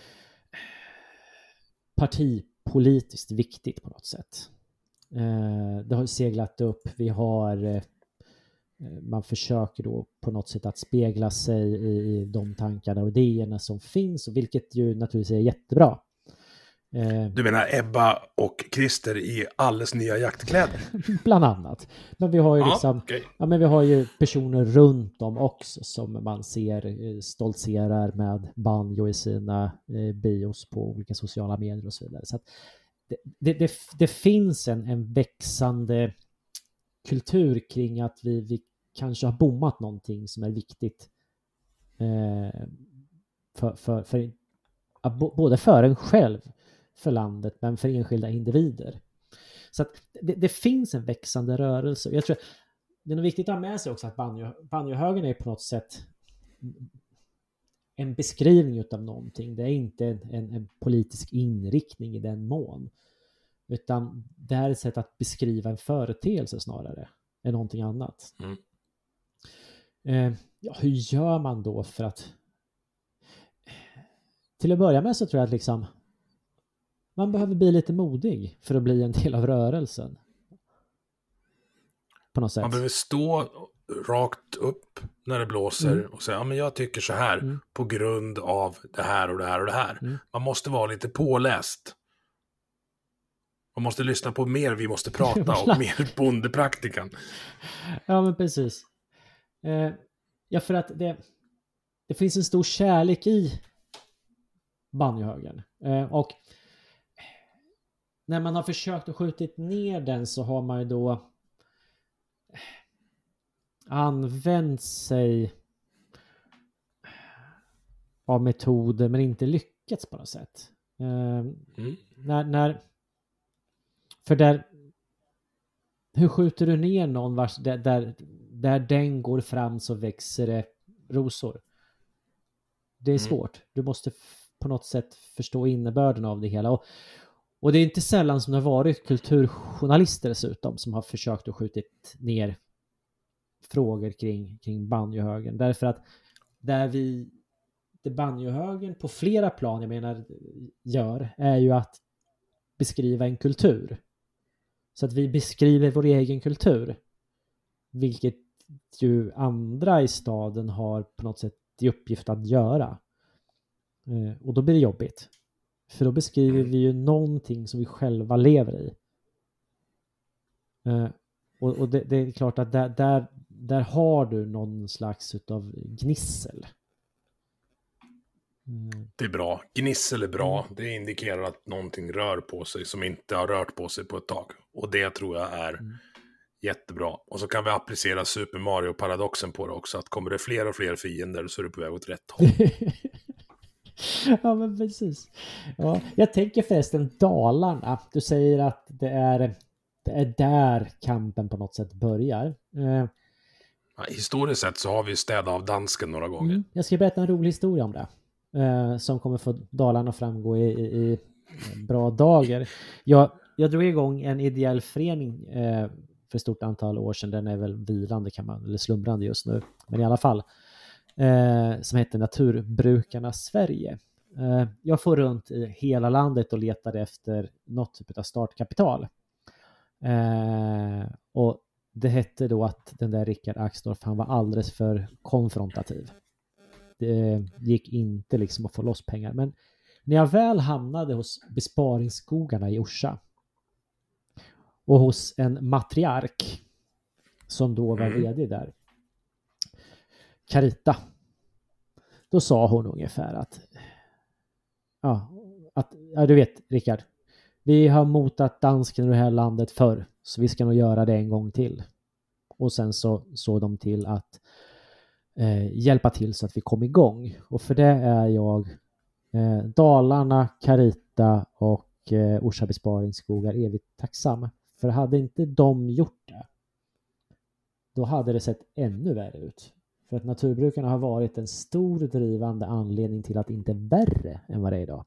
partipolitiskt viktigt på något sätt. Eh, det har seglat upp. Vi har eh, man försöker då på något sätt att spegla sig i, i de tankarna och idéerna som finns, och vilket ju naturligtvis är jättebra. Eh, Du menar Ebba och Christer i alldeles nya jaktkläder? bland annat. Men vi har ju Ja, liksom okej. ja, men vi har ju personer runt om också som man ser eh, stoltserar med banjo i sina eh, bios på olika sociala medier och så vidare. Så att det, det, det, det finns en, en växande kultur kring att vi, vi kanske har bommat någonting som är viktigt eh, för, för, för, både för en själv, för landet, men för enskilda individer. Så att det, det finns en växande rörelse. Jag tror det är nog viktigt att ha med sig också att banjo, banjohögern är på något sätt en beskrivning av någonting. Det är inte en, en politisk inriktning i den mån, utan det här är ett sätt att beskriva en företeelse snarare än någonting annat. Mm. Eh, ja, hur gör man då för att... Till att börja med så tror jag att liksom man behöver bli lite modig för att bli en del av rörelsen. På något sätt. Man behöver stå rakt upp när det blåser Mm. och säga, ja men jag tycker så här Mm. på grund av det här och det här och det här. Mm. Man måste vara lite påläst. Man måste lyssna på mer Vi måste prata och mer Bondepraktikan. Ja, men precis. Eh, ja, för att det, det finns en stor kärlek i banjohögern. Eh, och när man har försökt att skjuta ner den så har man ju då använt sig av metoder men inte lyckats på något sätt. Eh, Mm. när, när, för där hur skjuter du ner någon vars, där, där, där den går fram så växer det rosor? Det är Mm. svårt. Du måste f- på något sätt förstå innebörden av det hela. Och, och det är inte sällan som det har varit kulturjournalister dessutom som har försökt att skjuta ner frågor kring, kring banjohögern. Därför att där vi, det banjohögern på flera plan, jag menar, gör är ju att beskriva en kultur. Så att vi beskriver vår egen kultur. Vilket ju andra i staden har på något sätt i uppgift att göra. Eh, och då blir det jobbigt. För då beskriver vi ju någonting som vi själva lever i. Eh, och och det, det är klart att där, där, där har du någon slags utav gnissel. Mm. Det är bra. Gnissel är bra. Det indikerar att någonting rör på sig som inte har rört på sig på ett tag. Och det tror jag är Mm. jättebra. Och så kan vi applicera Super Mario-paradoxen på det också. Att kommer det fler och fler fiender så är du på väg åt rätt håll. Ja, men precis. Ja, jag tänker förresten Dalarna. Du säger att det är, det är där kampen på något sätt börjar. Eh, Ja, historiskt sett så har vi städat av dansken några gånger. mm, jag ska berätta en rolig historia om det. Eh, som kommer få Dalarna att framgå i, i, i bra dagar. Jag, jag drog igång en ideell förening eh, för ett stort antal år sedan. Den är väl vilande kan man, eller slumrande just nu. Men i alla fall. Eh, som heter Naturbrukarna Sverige. Eh, jag får runt i hela landet och letar efter något typ av startkapital. Eh, och det hette då att den där Rickard Axdorff, han var alldeles för konfrontativ. Det gick inte liksom att få loss pengar. Men när jag väl hamnade hos besparingsskogarna i Orsa och hos en matriark som då var Mm. vd där, Carita, då sa hon ungefär att ja, att, ja du vet Rickard, vi har motat dansken i det här landet förr, så vi ska nog göra det en gång till. och sen så såg de till att eh, hjälpa till så att vi kom igång. Och för det är jag eh, Dalarna, Carita och eh, Orsa Besparingsskogar evigt tacksam. För hade inte de gjort det, då hade det sett ännu värre ut. För att naturbrukarna har varit en stor drivande anledning till att inte värre än vad det är idag.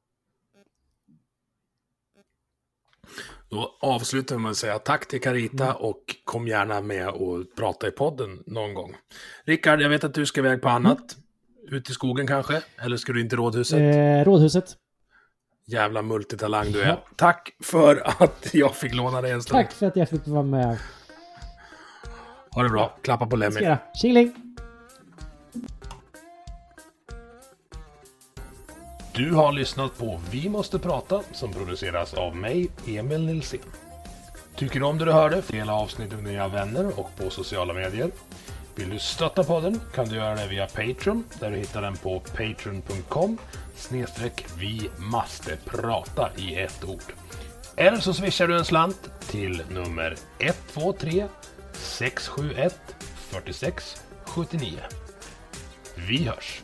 Då avslutar vi med att säga tack till Carita Mm. och kom gärna med och prata i podden någon gång. Rickard, jag vet att du ska iväg på annat. Mm. Ut i skogen kanske? Eller ska du inte i rådhuset? Eh, rådhuset. Jävla multitalang du är. Ja. Tack för att jag fick låna dig en stund. Tack för att jag fick vara med. Ha det bra. Klappa på Lemmy. Skera. Tjingling! Du har lyssnat på Vi måste prata som produceras av mig, Emil Nilsson. Tycker du om det du hörde? Dela avsnittet med dina vänner och på sociala medier. Vill du stötta podden kan du göra det via Patreon där du hittar den på patreon punkt com snedstreck vi måste prata i ett ord. Eller så swishar du en slant till nummer ett två tre sex sju ett fyra sex sju nio. Vi hörs!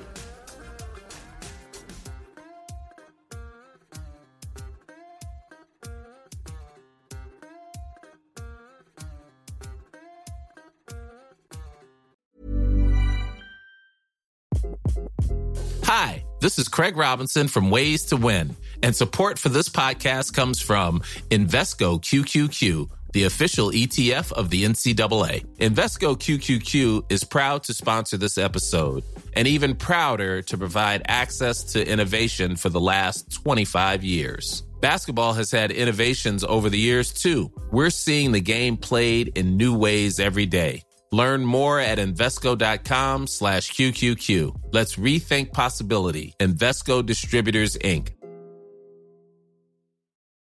Hi, this is Craig Robinson from Ways to Win, and support for this podcast comes from Invesco Q Q Q, the official E T F of the N C double A. Invesco Q Q Q is proud to sponsor this episode, and even prouder to provide access to innovation for the last twenty-five years. Basketball has had innovations over the years, too. We're seeing the game played in new ways every day. Learn more at Invesco.com slash QQQ. Let's rethink possibility. Invesco Distributors, Incorporated.